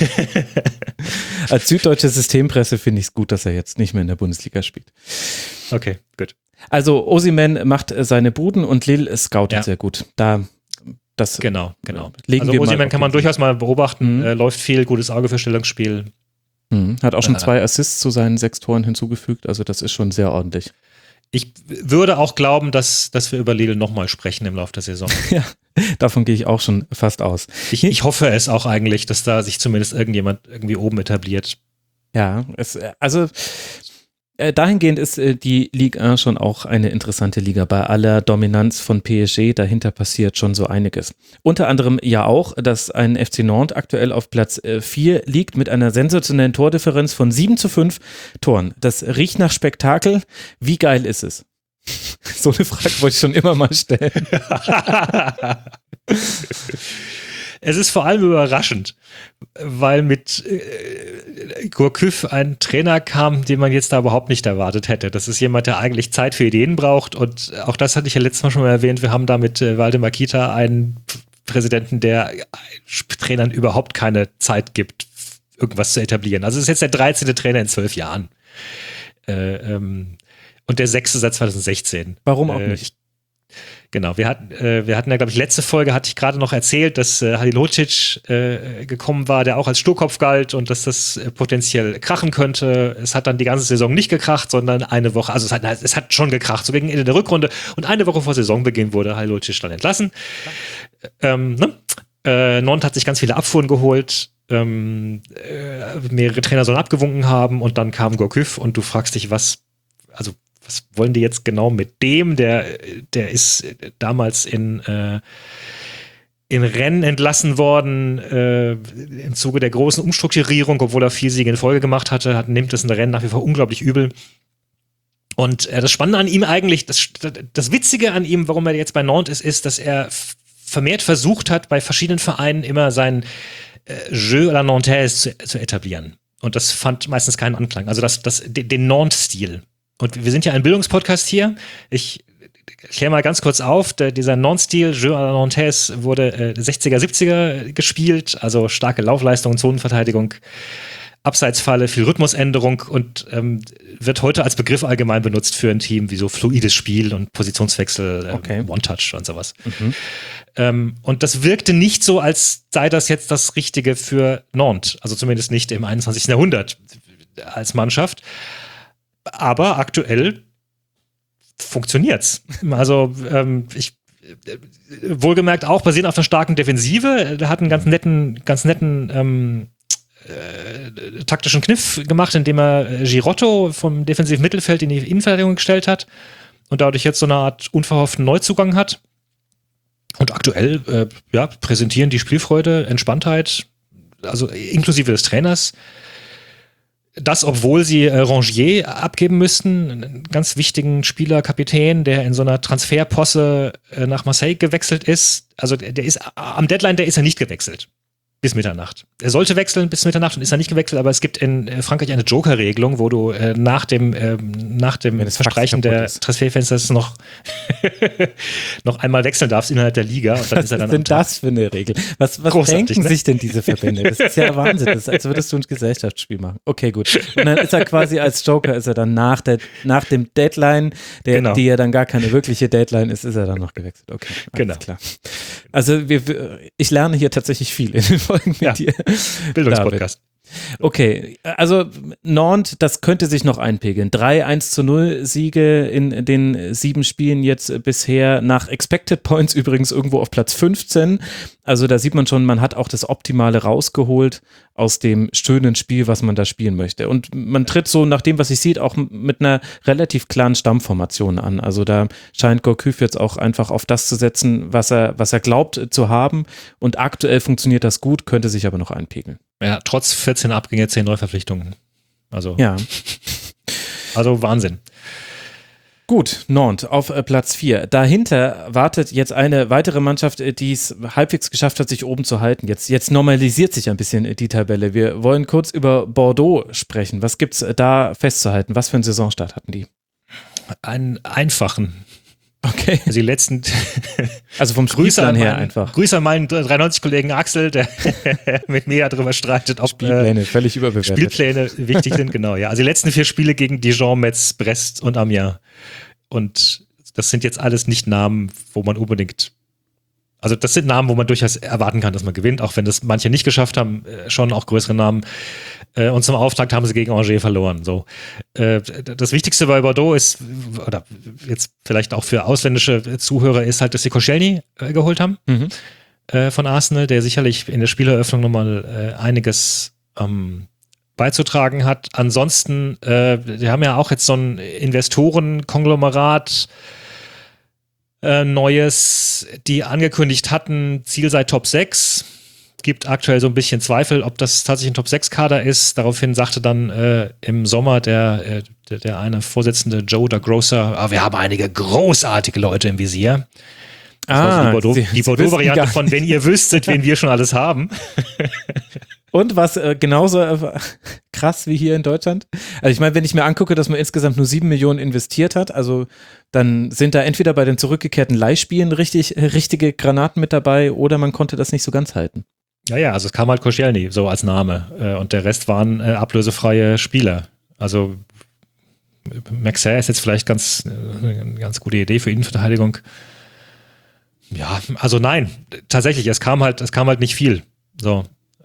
Als süddeutsche Systempresse finde ich es gut, dass er jetzt nicht mehr in der Bundesliga spielt. Okay, gut. Also Osimhen macht seine Buden und Lille scoutet sehr gut. Genau. Also Osimhen kann man durchaus mal beobachten, läuft viel, gutes Auge für Stellungsspiel. Hat auch schon 2 Assists zu seinen 6 Toren hinzugefügt, also das ist schon sehr ordentlich. Ich würde auch glauben, dass wir über Lille nochmal sprechen im Laufe der Saison. Ja, davon gehe ich auch schon fast aus. Ich hoffe es auch eigentlich, dass da sich zumindest irgendjemand irgendwie oben etabliert. Ja, dahingehend ist die Ligue 1 schon auch eine interessante Liga. Bei aller Dominanz von PSG, dahinter passiert schon so einiges. Unter anderem ja auch, dass ein FC Nantes aktuell auf Platz 4 liegt mit einer sensationellen Tordifferenz von 7-5 Toren. Das riecht nach Spektakel. Wie geil ist es? So eine Frage wollte ich schon immer mal stellen. Es ist vor allem überraschend, weil mit Gourcuff ein Trainer kam, den man jetzt da überhaupt nicht erwartet hätte. Das ist jemand, der eigentlich Zeit für Ideen braucht, und auch das hatte ich ja letztes Mal schon mal erwähnt. Wir haben da mit Waldemar Kita einen Präsidenten, der Trainern überhaupt keine Zeit gibt, irgendwas zu etablieren. Also es ist jetzt der 13. Trainer in 12 Jahren. Und der 6. seit 2016. Warum auch nicht? Genau, wir hatten ja, glaube ich, letzte Folge hatte ich gerade noch erzählt, dass Halilhodžić gekommen war, der auch als Sturkopf galt, und dass das potenziell krachen könnte. Es hat dann die ganze Saison nicht gekracht, sondern eine Woche, also es hat schon gekracht, so gegen Ende der Rückrunde, und eine Woche vor Saisonbeginn wurde Halilhodžić dann entlassen. Nantes hat sich ganz viele Abfuhren geholt, mehrere Trainer sollen abgewunken haben, und dann kam Gourcuff, und du fragst dich, was wollen die jetzt genau mit dem? Der ist damals in Rennes entlassen worden im Zuge der großen Umstrukturierung, obwohl er 4 Siege in Folge gemacht hatte, nimmt es in Rennes nach wie vor unglaublich übel. Und das Spannende an ihm eigentlich, das Witzige an ihm, warum er jetzt bei Nantes ist, dass er vermehrt versucht hat, bei verschiedenen Vereinen immer sein Jeu à la Nantaise zu etablieren. Und das fand meistens keinen Anklang. Also den Nantes-Stil. Und wir sind ja ein Bildungspodcast hier. Ich kläre mal ganz kurz auf. Dieser Non-Stil, Jeu à la Nantaise, wurde 60er, 70er gespielt. Also starke Laufleistung, Zonenverteidigung, Abseitsfalle, viel Rhythmusänderung, und wird heute als Begriff allgemein benutzt für ein Team wie so fluides Spiel und Positionswechsel, One-Touch und sowas. Und das wirkte nicht so, als sei das jetzt das Richtige für Nantes. Also zumindest nicht im 21. Jahrhundert als Mannschaft. Aber aktuell funktioniert's. Also wohlgemerkt auch basierend auf einer starken Defensive. Der hat einen ganz netten taktischen Kniff gemacht, indem er Girotto vom defensiven Mittelfeld in die Innenverteidigung gestellt hat und dadurch jetzt so eine Art unverhofften Neuzugang hat. Und aktuell präsentieren die Spielfreude, Entspanntheit, also inklusive des Trainers. Das, obwohl sie Rongier abgeben müssten, einen ganz wichtigen Spieler, Kapitän, der in so einer Transferposse nach Marseille gewechselt ist. Also der ist am Deadline, der ist ja nicht gewechselt. Bis Mitternacht. Er sollte wechseln bis Mitternacht und ist er nicht gewechselt, aber es gibt in Frankreich eine Joker-Regelung, wo du nach dem Verstreichen der Transferfensters noch einmal wechseln darfst innerhalb der Liga. Und dann Was ist er dann ist denn das für eine Regel? Was denken sich denn diese Verbände? Das ist ja Wahnsinn. Das ist, als würdest du ein Gesellschaftsspiel machen. Okay, gut. Und dann ist er quasi als Joker, ist er dann nach dem Deadline, die ja dann gar keine wirkliche Deadline ist er dann noch gewechselt. Okay, alles klar. Also ich lerne hier tatsächlich viel in den Folgen mit dir. Bildungspodcast. Okay, also Nantes, das könnte sich noch einpegeln. 3-1-0 Siege in den 7 Spielen jetzt bisher, nach Expected Points übrigens irgendwo auf Platz 15. Also da sieht man schon, man hat auch das Optimale rausgeholt aus dem schönen Spiel, was man da spielen möchte. Und man tritt so, nach dem, was ich sieht, auch mit einer relativ klaren Stammformation an. Also da scheint Gourcuff jetzt auch einfach auf das zu setzen, was er glaubt zu haben. Und aktuell funktioniert das gut, könnte sich aber noch einpegeln. Ja, trotz 14 Abgänge, 10 Neuverpflichtungen. Also Wahnsinn. Gut, Nantes auf Platz 4. Dahinter wartet jetzt eine weitere Mannschaft, die es halbwegs geschafft hat, sich oben zu halten. Jetzt normalisiert sich ein bisschen die Tabelle. Wir wollen kurz über Bordeaux sprechen. Was gibt's da festzuhalten? Was für einen Saisonstart hatten die? Einen einfachen. Okay. Also die letzten. Also vom Spielplan her einfach. Grüße an meinen 93-Kollegen Axel, der mit mir darüber streitet, ob Spielpläne völlig überbewertet. Spielpläne wichtig sind, genau, ja. Also die letzten 4 Spiele gegen Dijon, Metz, Brest und Amiens. Und das sind jetzt alles nicht Namen, wo man unbedingt. Also das sind Namen, wo man durchaus erwarten kann, dass man gewinnt, auch wenn das manche nicht geschafft haben, schon auch größere Namen. Und zum Auftakt haben sie gegen Angers verloren. So. Das Wichtigste bei Bordeaux ist, oder jetzt vielleicht auch für ausländische Zuhörer, ist halt, dass sie Koscielny geholt haben von Arsenal, der sicherlich in der Spieleröffnung nochmal einiges beizutragen hat. Ansonsten, die haben ja auch jetzt so ein Investorenkonglomerat Neues, die angekündigt hatten, Ziel sei Top 6. Gibt aktuell so ein bisschen Zweifel, ob das tatsächlich ein Top-6-Kader ist. Daraufhin sagte dann im Sommer der eine Vorsitzende Joe da Grosser, wir haben einige großartige Leute im Visier. Die Bordeaux-Variante von wenn ihr wüsstet, wen wir schon alles haben. Und was genauso krass wie hier in Deutschland. Also ich meine, wenn ich mir angucke, dass man insgesamt nur 7 Millionen investiert hat, also dann sind da entweder bei den zurückgekehrten Leihspielen richtige Granaten mit dabei oder man konnte das nicht so ganz halten. Ja, also es kam halt Koscielny so als Name und der Rest waren ablösefreie Spieler. Also Maxey ist jetzt vielleicht eine ganz gute Idee für Innenverteidigung. Ja, also nein, tatsächlich, es kam halt nicht viel. So.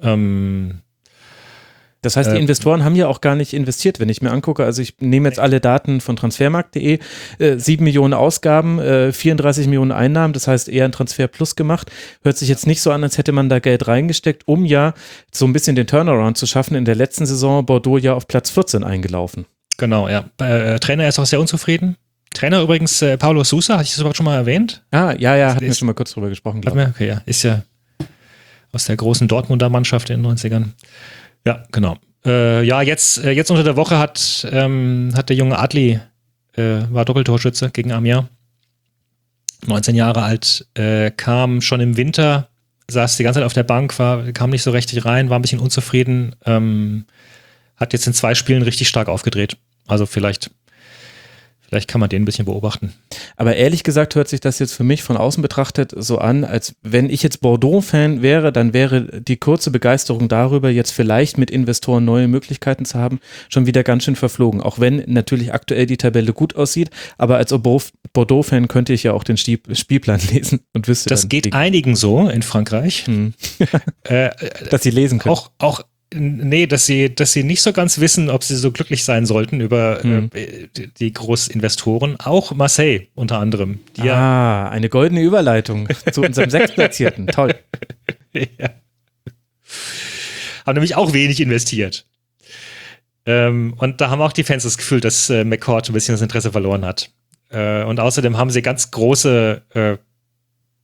Das heißt, die Investoren haben ja auch gar nicht investiert, wenn ich mir angucke. Also ich nehme jetzt alle Daten von transfermarkt.de, 7 Millionen Ausgaben, 34 Millionen Einnahmen, das heißt eher ein Transfer plus gemacht. Hört sich jetzt nicht so an, als hätte man da Geld reingesteckt, um ja so ein bisschen den Turnaround zu schaffen. In der letzten Saison Bordeaux ja auf Platz 14 eingelaufen. Genau, ja. Trainer ist auch sehr unzufrieden. Trainer übrigens Paulo Sousa, hatte ich das überhaupt schon mal erwänt? Ja, hatten wir schon mal kurz drüber gesprochen. Okay, ja, ist ja aus der großen Dortmunder Mannschaft in den 90ern. Ja, genau. Jetzt unter der Woche hat der junge Adli, war Doppeltorschütze gegen Amiens, 19 Jahre alt, kam schon im Winter, saß die ganze Zeit auf der Bank, kam nicht so richtig rein, war ein bisschen unzufrieden, hat jetzt in 2 Spielen richtig stark aufgedreht. Also vielleicht kann man den ein bisschen beobachten. Aber ehrlich gesagt hört sich das jetzt für mich von außen betrachtet so an, als wenn ich jetzt Bordeaux-Fan wäre, dann wäre die kurze Begeisterung darüber, jetzt vielleicht mit Investoren neue Möglichkeiten zu haben, schon wieder ganz schön verflogen. Auch wenn natürlich aktuell die Tabelle gut aussieht, aber als Bordeaux-Fan könnte ich ja auch den Spielplan lesen und wüsste das dann. Das geht einigen so in Frankreich. Dass sie lesen können. Dass sie nicht so ganz wissen, ob sie so glücklich sein sollten über die Großinvestoren. Auch Marseille unter anderem. Eine goldene Überleitung zu unserem Sechstplatzierten. Toll. Ja. Haben nämlich auch wenig investiert. Und da haben auch die Fans das Gefühl, dass McCourt ein bisschen das Interesse verloren hat. Und außerdem haben sie ganz große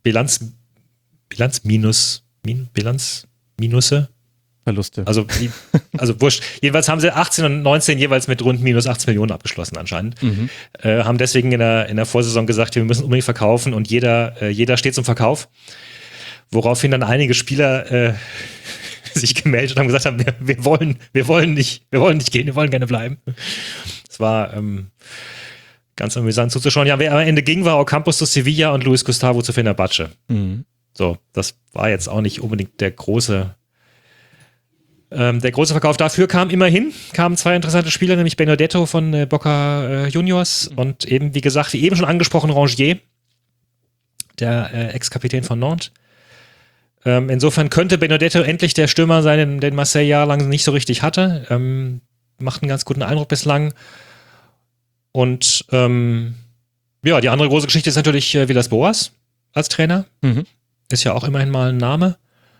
Minusse. Verluste. Also wurscht. Jedenfalls haben sie 18 und 19 jeweils mit rund minus 18 Millionen abgeschlossen anscheinend. Haben deswegen in der Vorsaison gesagt, wir müssen unbedingt verkaufen und jeder steht zum Verkauf. Woraufhin dann einige Spieler sich gemeldet und haben gesagt haben, wir wollen nicht gehen, wir wollen gerne bleiben. Das war ganz amüsant zuzuschauen. Ja, wer am Ende ging, war Ocampos zu Sevilla und Luis Gustavo zu Fenerbahce. So, das war jetzt auch nicht unbedingt der große Verkauf. Dafür kamen zwei interessante Spieler, nämlich Benedetto von Boca Juniors und eben, wie gesagt, wie eben schon angesprochen, Rongier, der Ex-Kapitän von Nantes. Insofern könnte Benedetto endlich der Stürmer sein, den Marseille jahrelang nicht so richtig hatte. Macht einen ganz guten Eindruck bislang. Und die andere große Geschichte ist natürlich Villas-Boas als Trainer. Ist ja auch immerhin mal ein Name.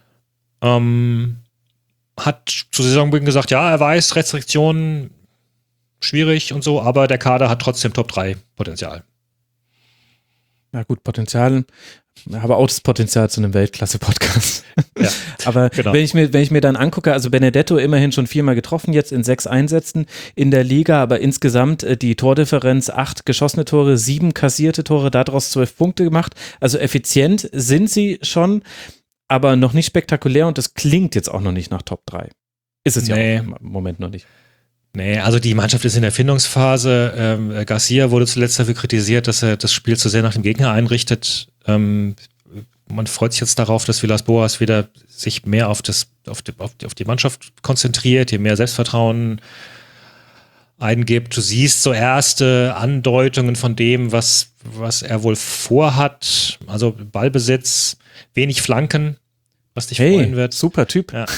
Hat zu Saisonbeginn gesagt, ja, er weiß, Restriktionen schwierig und so, aber der Kader hat trotzdem Top-3-Potenzial. Ja gut, Potenzial, aber auch das Potenzial zu einem Weltklasse-Podcast. Ja, aber genau. wenn ich mir dann angucke, also Benedetto immerhin schon 4-mal getroffen, jetzt in 6 Einsätzen in der Liga, aber insgesamt die Tordifferenz 8 geschossene Tore, 7 kassierte Tore, daraus 12 Punkte gemacht. Also effizient sind sie schon, aber noch nicht spektakulär und das klingt jetzt auch noch nicht nach Top 3. Ist es ja auch im Moment noch nicht. Nee, also die Mannschaft ist in der Findungsphase. Garcia wurde zuletzt dafür kritisiert, dass er das Spiel zu sehr nach dem Gegner einrichtet. Man freut sich jetzt darauf, dass Villas-Boas wieder sich mehr auf die Mannschaft konzentriert, hier mehr Selbstvertrauen eingibt. Du siehst so erste Andeutungen von dem, was er wohl vorhat. Also Ballbesitz, wenig Flanken, was dich freuen wird. Super Typ. Ja.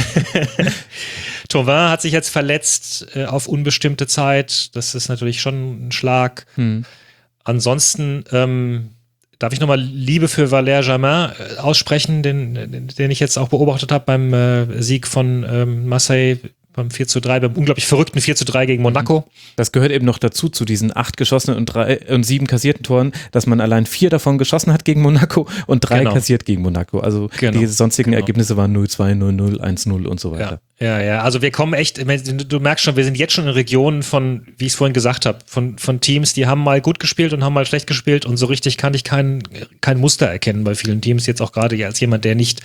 Thauvin hat sich jetzt verletzt auf unbestimmte Zeit. Das ist natürlich schon ein Schlag. Ansonsten darf ich nochmal Liebe für Valère Germain aussprechen, den ich jetzt auch beobachtet habe beim Sieg von Marseille beim 4:3, beim unglaublich verrückten 4:3 gegen Monaco. Das gehört eben noch dazu, zu diesen 8 geschossenen und 7 kassierten Toren, dass man allein 4 davon geschossen hat gegen Monaco und 3 kassiert gegen Monaco. Also die sonstigen Ergebnisse waren 0-2, 0-0, 1-0 und so weiter. Ja. Also wir kommen echt, du merkst schon, wir sind jetzt schon in Regionen von, wie ich es vorhin gesagt habe, von Teams, die haben mal gut gespielt und haben mal schlecht gespielt und so richtig kann ich kein Muster erkennen bei vielen Teams, jetzt auch gerade als jemand, der nicht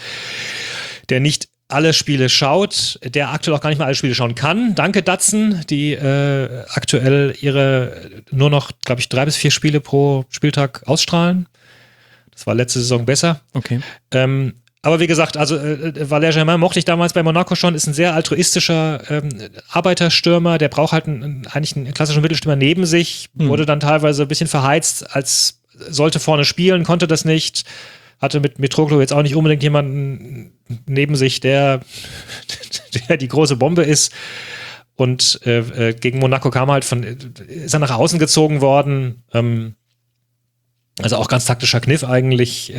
alle Spiele schaut, der aktuell auch gar nicht mehr alle Spiele schauen kann. Danke Datsen, die aktuell ihre nur noch, glaube ich, 3 bis 4 Spiele pro Spieltag ausstrahlen. Das war letzte Saison besser. Okay. Aber wie gesagt, also Valère Germain mochte ich damals bei Monaco schon, ist ein sehr altruistischer Arbeiterstürmer, der braucht halt eigentlich einen klassischen Mittelstürmer neben sich, wurde dann teilweise ein bisschen verheizt, als sollte vorne spielen, konnte das nicht. Hatte mit Mitroglou jetzt auch nicht unbedingt jemanden neben sich, der die große Bombe ist. Und gegen Monaco ist er nach außen gezogen worden. Also auch ganz taktischer Kniff eigentlich.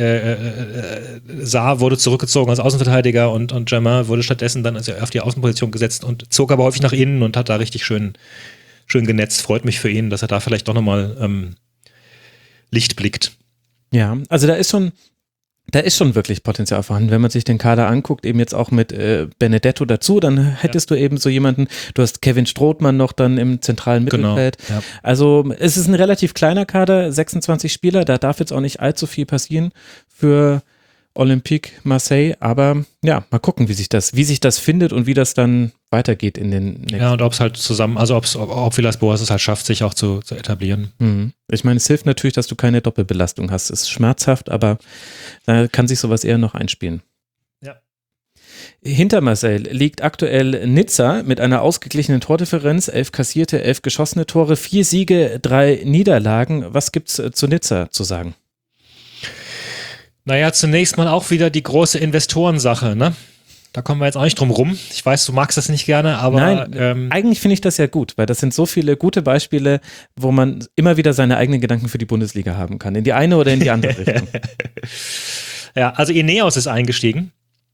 Saar wurde zurückgezogen als Außenverteidiger und Germain wurde stattdessen dann auf die Außenposition gesetzt und zog aber häufig nach innen und hat da richtig schön genetzt. Freut mich für ihn, dass er da vielleicht doch nochmal Licht blickt. Ja, also da ist schon wirklich Potenzial vorhanden. Wenn man sich den Kader anguckt, eben jetzt auch mit Benedetto dazu, dann hättest du eben so jemanden, du hast Kevin Strootmann noch dann im zentralen Mittelfeld. Genau, ja. Also es ist ein relativ kleiner Kader, 26 Spieler, da darf jetzt auch nicht allzu viel passieren für Olympique Marseille, aber ja, mal gucken, wie sich das findet und wie das dann weitergeht in den nächsten. Ja, und ob es halt ob Villas-Boas es halt schafft, sich auch zu etablieren. Ich meine, es hilft natürlich, dass du keine Doppelbelastung hast. Es ist schmerzhaft, aber da kann sich sowas eher noch einspielen. Ja. Hinter Marseille liegt aktuell Nizza mit einer ausgeglichenen Tordifferenz, 11 kassierte, 11 geschossene Tore, 4 Siege, 3 Niederlagen. Was gibt's zu Nizza zu sagen? Naja, zunächst mal auch wieder die große Investorensache, ne? Da kommen wir jetzt auch nicht drum rum. Ich weiß, du magst das nicht gerne, aber... Nein, eigentlich finde ich das ja gut, weil das sind so viele gute Beispiele, wo man immer wieder seine eigenen Gedanken für die Bundesliga haben kann, in die eine oder in die andere Richtung. Ja, also Ineos ist eingestiegen.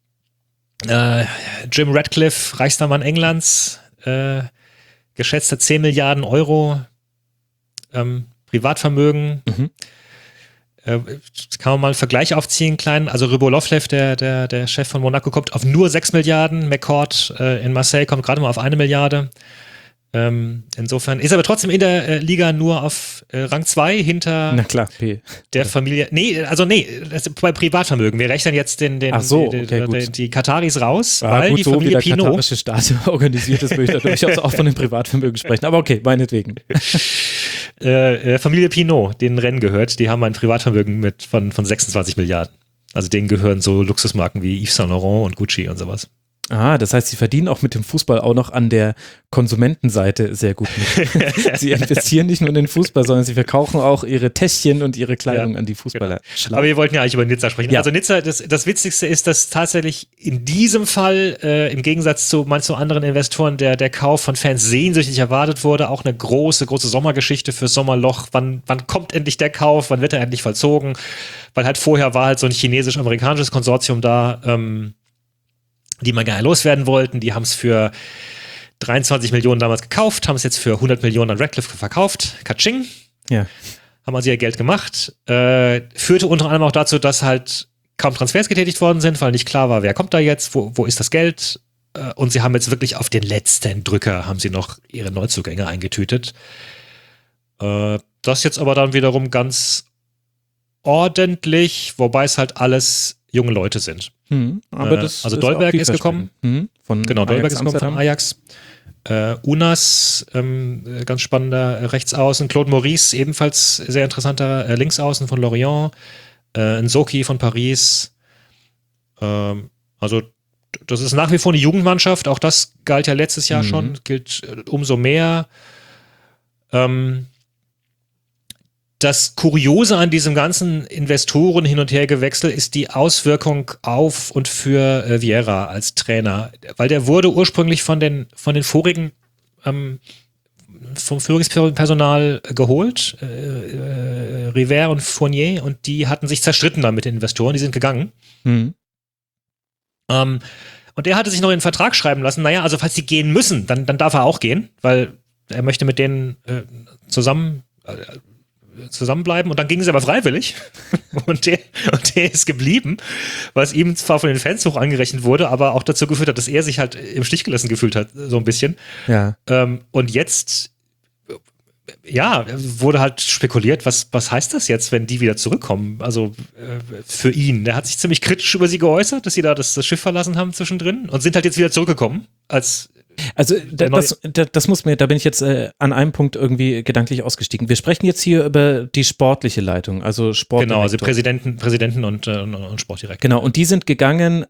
Jim Ratcliffe, reichster Mann Englands, geschätzter 10 Milliarden Euro Privatvermögen. kann man mal einen Vergleich aufziehen, kleinen. Also Rybolovlev, der Chef von Monaco, kommt auf nur 6 Milliarden. McCord in Marseille kommt gerade mal auf 1 Milliarde. Insofern ist aber trotzdem in der Liga nur auf Rang 2 hinter der Familie. Bei Privatvermögen. Wir rechnen jetzt die Kataris raus, weil die Familie Pinot. Der katarische Staat organisiert ist, würde ich da durchaus auch von dem Privatvermögen sprechen. Aber okay, meinetwegen. Familie Pinot, denen Rennen gehört, die haben ein Privatvermögen von 26 Milliarden. Also denen gehören so Luxusmarken wie Yves Saint Laurent und Gucci und sowas. Ah, das heißt, sie verdienen auch mit dem Fußball auch noch an der Konsumentenseite sehr gut mit. Sie investieren nicht nur in den Fußball, sondern sie verkaufen auch ihre Täschchen und ihre Kleidung an die Fußballer. Genau. Aber wir wollten ja eigentlich über Nizza sprechen. Ja. Also Nizza, das Witzigste ist, dass tatsächlich in diesem Fall, im Gegensatz zu manchen anderen Investoren, der Kauf von Fans sehnsüchtig erwartet wurde, auch eine große Sommergeschichte fürs Sommerloch. Wann kommt endlich der Kauf? Wann wird er endlich vollzogen? Weil halt vorher war halt so ein chinesisch-amerikanisches Konsortium da, die man gerne loswerden wollten. Die haben es für 23 Millionen damals gekauft, haben es jetzt für 100 Millionen an Radcliffe verkauft. Katsching. Ja. Haben also ihr Geld gemacht. Führte unter anderem auch dazu, dass halt kaum Transfers getätigt worden sind, weil nicht klar war, wer kommt da jetzt, wo ist das Geld. Und sie haben jetzt wirklich auf den letzten Drücker haben sie noch ihre Neuzugänge eingetütet. Das jetzt aber dann wiederum ganz ordentlich, wobei es halt alles junge Leute sind. Aber das also Dolberg ist gekommen. Dolberg ist gekommen von Ajax. Unas, ganz spannender Rechtsaußen. Claude Maurice, ebenfalls sehr interessanter Linksaußen von Lorient. Nsoki von Paris. Also das ist nach wie vor eine Jugendmannschaft. Auch das galt ja letztes Jahr schon. Gilt umso mehr. Das Kuriose an diesem ganzen Investoren hin und her Gewechsel ist die Auswirkung auf und für Vieira als Trainer, weil der wurde ursprünglich vom vorigen Personal geholt, River und Fournier, und die hatten sich zerstritten dann mit den Investoren, die sind gegangen. Und der hatte sich noch in den Vertrag schreiben lassen, naja, also falls die gehen müssen, dann darf er auch gehen, weil er möchte mit denen zusammenbleiben, und dann ging es aber freiwillig und der ist geblieben, was ihm zwar von den Fans hoch angerechnet wurde, aber auch dazu geführt hat, dass er sich halt im Stich gelassen gefühlt hat, so ein bisschen. Ja. Und jetzt wurde halt spekuliert, was heißt das jetzt, wenn die wieder zurückkommen? Also für ihn. Der hat sich ziemlich kritisch über sie geäußert, dass sie da das Schiff verlassen haben zwischendrin und sind halt jetzt wieder zurückgekommen Also das muss mir, da bin ich jetzt an einem Punkt irgendwie gedanklich ausgestiegen. Wir sprechen jetzt hier über die sportliche Leitung, also Sportdirektor. Genau, also Präsidenten und Sportdirektor. Genau, und die sind gegangen,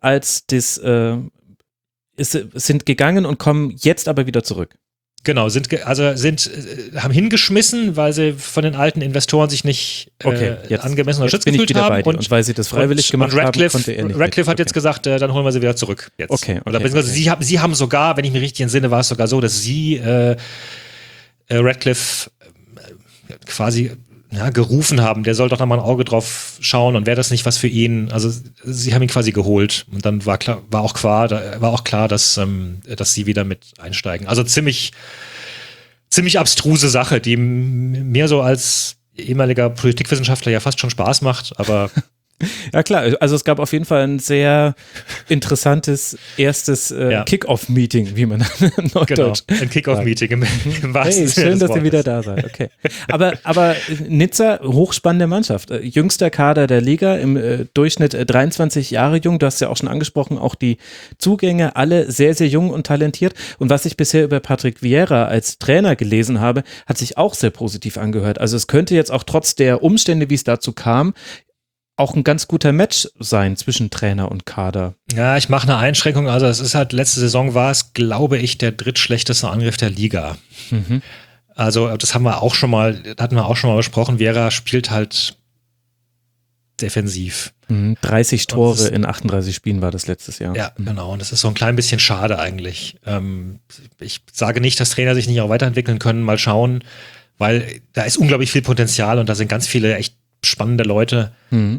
sind gegangen und kommen jetzt aber wieder zurück. Genau, haben hingeschmissen, weil sie von den alten Investoren sich nicht angemessen unterstützt gefühlt haben. Und weil sie das freiwillig gemacht haben, konnte er nicht. Radcliffe hat jetzt gesagt, dann holen wir sie wieder zurück. Jetzt. Sie haben sogar, wenn ich mich richtig entsinne, war es sogar so, dass sie Radcliffe quasi gerufen haben, der soll doch noch mal ein Auge drauf schauen, und wäre das nicht was für ihn. Also sie haben ihn quasi geholt, und dann war auch klar, dass sie wieder mit einsteigen. Also ziemlich abstruse Sache, die mir so als ehemaliger Politikwissenschaftler ja fast schon Spaß macht, aber ja klar, also es gab auf jeden Fall ein sehr interessantes erstes Kick-Off-Meeting, wie man neudeutsch ein Kick-Off-Meeting im wahrsten Sinne. Schön, dass ihr wieder da seid, okay. Aber Nizza, hochspannende Mannschaft, jüngster Kader der Liga, im Durchschnitt 23 Jahre jung, du hast ja auch schon angesprochen, auch die Zugänge, alle sehr, sehr jung und talentiert, und was ich bisher über Patrick Vieira als Trainer gelesen habe, hat sich auch sehr positiv angehört, also es könnte jetzt auch trotz der Umstände, wie es dazu kam, auch ein ganz guter Match sein zwischen Trainer und Kader. Ja, ich mache eine Einschränkung. Also es ist halt, letzte Saison war es, glaube ich, der drittschlechteste Angriff der Liga. Also das hatten wir auch schon mal besprochen. Vieira spielt halt defensiv. 30 Tore in 38 Spielen war das letztes Jahr. Ja, genau. Und das ist so ein klein bisschen schade eigentlich. Ich sage nicht, dass Trainer sich nicht auch weiterentwickeln können. Mal schauen, weil da ist unglaublich viel Potenzial und da sind ganz viele echt spannende Leute.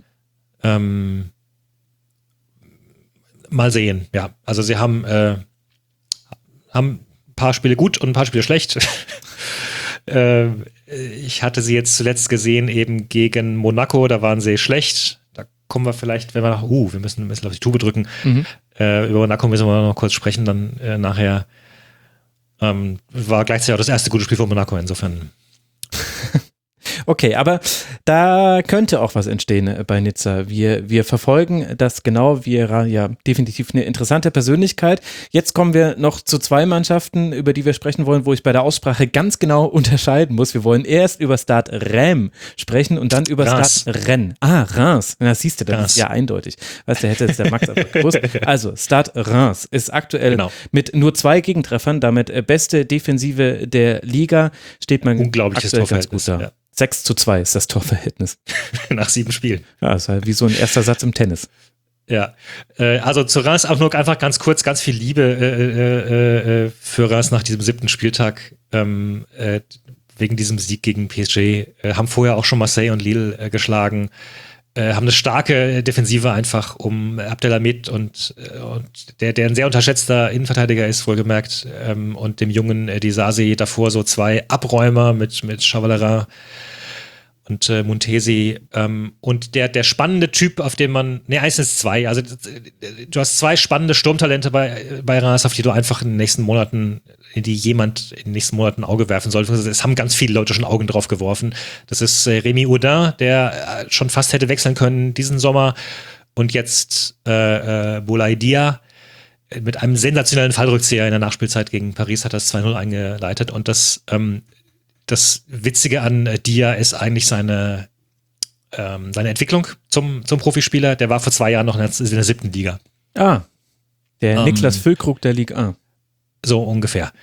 Mal sehen, ja. Also sie haben ein paar Spiele gut und ein paar Spiele schlecht. Ich hatte sie jetzt zuletzt gesehen eben gegen Monaco, da waren sie schlecht. Da kommen wir vielleicht, wenn wir wir müssen auf die Tube drücken. Über Monaco müssen wir noch kurz sprechen, dann nachher. War gleichzeitig auch das erste gute Spiel von Monaco, insofern. Okay, aber da könnte auch was entstehen bei Nizza. Wir verfolgen das genau. Ja, definitiv eine interessante Persönlichkeit. Jetzt kommen wir noch zu zwei Mannschaften, über die wir sprechen wollen, wo ich bei der Aussprache ganz genau unterscheiden muss. Wir wollen erst über Stade Reims sprechen und dann über Stade Rennes. Reims. Na, siehst du, das ist ja eindeutig. Weißt du, hätte jetzt der Max einfach gewusst. Also, Stade Reims ist aktuell mit nur 2 Gegentreffern, damit beste Defensive der Liga, steht man unglaubliches aktuell ganz gut da. Ja. 6:2 ist das Torverhältnis. Nach 7 Spielen. Ja, ist halt wie so ein erster Satz im Tennis. Ja, also zu Reims auch nur einfach ganz kurz, ganz viel Liebe für Reims nach diesem 7. Spieltag, wegen diesem Sieg gegen PSG. Haben vorher auch schon Marseille und Lille geschlagen. Haben eine starke Defensive einfach um Abdelhamid und der ein sehr unterschätzter Innenverteidiger ist, wohlgemerkt, und dem jungen Disasi davor so 2 Abräumer mit Chavalerin und Montesi, und der spannende Typ, auf den man, eins ist 2, also du hast 2 spannende Sturmtalente bei Reims, auf die du einfach in den nächsten Monaten ein Auge werfen sollte. Es haben ganz viele Leute schon Augen drauf geworfen. Das ist Rémi Audin, der schon fast hätte wechseln können diesen Sommer, und jetzt Boulaye Dia mit einem sensationellen Fallrückzieher in der Nachspielzeit gegen Paris hat das 2-0 eingeleitet, und das Witzige an Dia ist eigentlich seine Entwicklung zum Profispieler. Der war vor 2 Jahren noch in der 7. Liga. Der Niklas Füllkrug der Ligue 1. So ungefähr.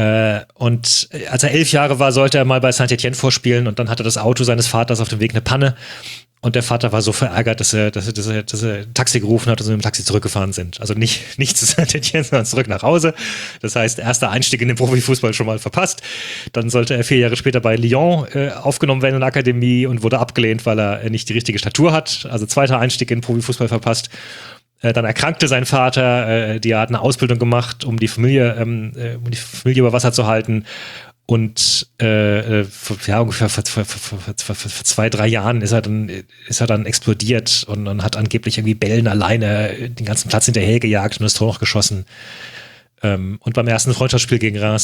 Und als er 11 Jahre war, sollte er mal bei Saint-Etienne vorspielen, und dann hatte das Auto seines Vaters auf dem Weg eine Panne. Und der Vater war so verärgert, dass er ein Taxi gerufen hat und sie mit dem Taxi zurückgefahren sind. Also nicht zu Saint-Etienne, sondern zurück nach Hause. Das heißt, erster Einstieg in den Profifußball schon mal verpasst. Dann sollte er 4 Jahre später bei Lyon aufgenommen werden in der Akademie und wurde abgelehnt, weil er nicht die richtige Statur hat. Also zweiter Einstieg in den Profifußball verpasst. Dann erkrankte sein Vater, die hat eine Ausbildung gemacht, um die Familie über Wasser zu halten. Und ungefähr vor 2-3 Jahren ist er dann explodiert und hat angeblich irgendwie Bällen alleine den ganzen Platz hinterhergejagt und das Tor noch geschossen. Und beim ersten Freundschaftsspiel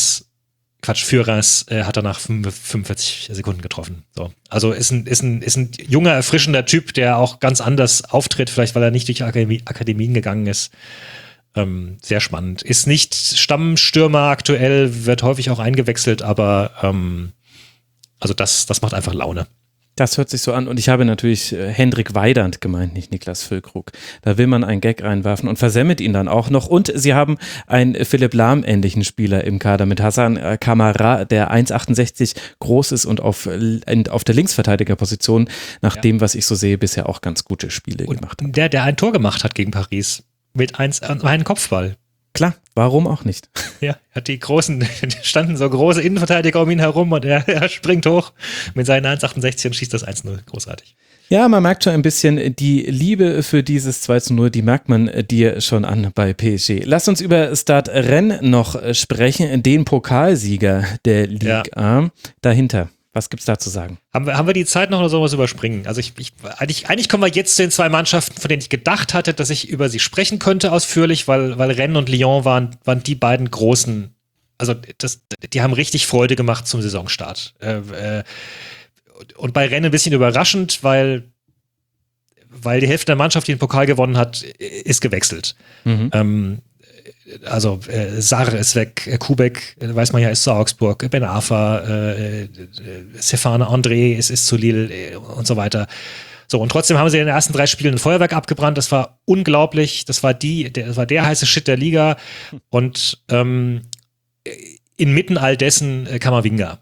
für Reims hat er nach 45 Sekunden getroffen. So. Also ist ein junger, erfrischender Typ, der auch ganz anders auftritt, vielleicht weil er nicht durch Akademien gegangen ist. Sehr spannend. Ist nicht Stammstürmer aktuell, wird häufig auch eingewechselt, aber also das macht einfach Laune. Das hört sich so an, und ich habe natürlich Hendrik Weidand gemeint, nicht Niklas Füllkrug. Da will man einen Gag reinwerfen und versemmelt ihn dann auch noch. Und sie haben einen Philipp Lahm-ähnlichen Spieler im Kader mit Hassan Kamara, der 1,68 groß ist und auf der Linksverteidigerposition, nach dem, was ich so sehe, bisher auch ganz gute Spiele gemacht hat. Der ein Tor gemacht hat gegen Paris. Mit einem Kopfball. Klar, warum auch nicht? Ja, standen so große Innenverteidiger um ihn herum, und er springt hoch mit seinen 1,68 und schießt das 1-0. Großartig. Ja, man merkt schon ein bisschen die Liebe für dieses 2-0, die merkt man dir schon an bei PSG. Lass uns über Stade Rennes noch sprechen, den Pokalsieger der Ligue 1. Dahinter. Was gibt's da zu sagen? Haben wir die Zeit noch, oder sollen wir es überspringen? Also eigentlich kommen wir jetzt zu den 2 Mannschaften, von denen ich gedacht hatte, dass ich über sie sprechen könnte ausführlich, weil Rennes und Lyon waren die beiden großen, also die haben richtig Freude gemacht zum Saisonstart. Und bei Rennes ein bisschen überraschend, weil die Hälfte der Mannschaft, die den Pokal gewonnen hat, ist gewechselt. Also Sarr ist weg, Kubek, weiß man ja, ist zu Augsburg, Ben Arfa, Stéphane André ist zu Lille und so weiter. So, und trotzdem haben sie in den ersten 3 Spielen ein Feuerwerk abgebrannt. Das war unglaublich. Das war der heiße Shit der Liga. Und inmitten all dessen Camavinga.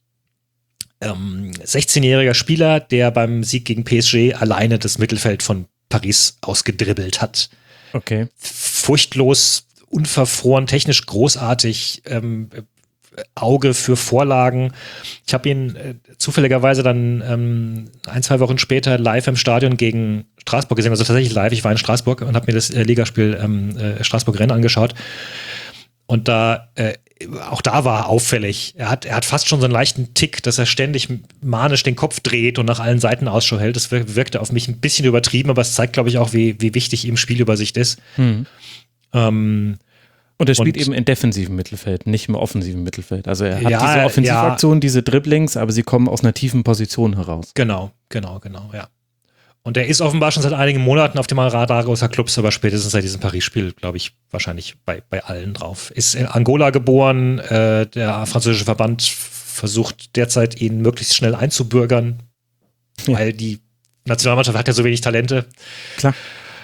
16-jähriger Spieler, der beim Sieg gegen PSG alleine das Mittelfeld von Paris ausgedribbelt hat. Okay. Furchtlos, unverfroren, technisch großartig, Auge für Vorlagen. Ich habe ihn zufälligerweise dann 1-2 Wochen später live im Stadion gegen Straßburg gesehen, also tatsächlich live. Ich war in Straßburg und habe mir das Ligaspiel Straßburg-Rennes angeschaut. Und da auch da war auffällig. Er hat fast schon so einen leichten Tick, dass er ständig manisch den Kopf dreht und nach allen Seiten Ausschau hält. Das wirkte auf mich ein bisschen übertrieben, aber es zeigt, glaube ich, auch, wie wichtig ihm Spielübersicht ist. Und er spielt eben in defensivem Mittelfeld, nicht im offensiven Mittelfeld. Also er hat diese Offensivaktionen, diese Dribblings, aber sie kommen aus einer tiefen Position heraus. Genau, ja. Und er ist offenbar schon seit einigen Monaten auf dem Radar großer Clubs, aber spätestens seit diesem Paris-Spiel, glaube ich, wahrscheinlich bei allen drauf. Ist in Angola geboren, der französische Verband versucht derzeit, ihn möglichst schnell einzubürgern, weil die Nationalmannschaft hat ja so wenig Talente. Klar.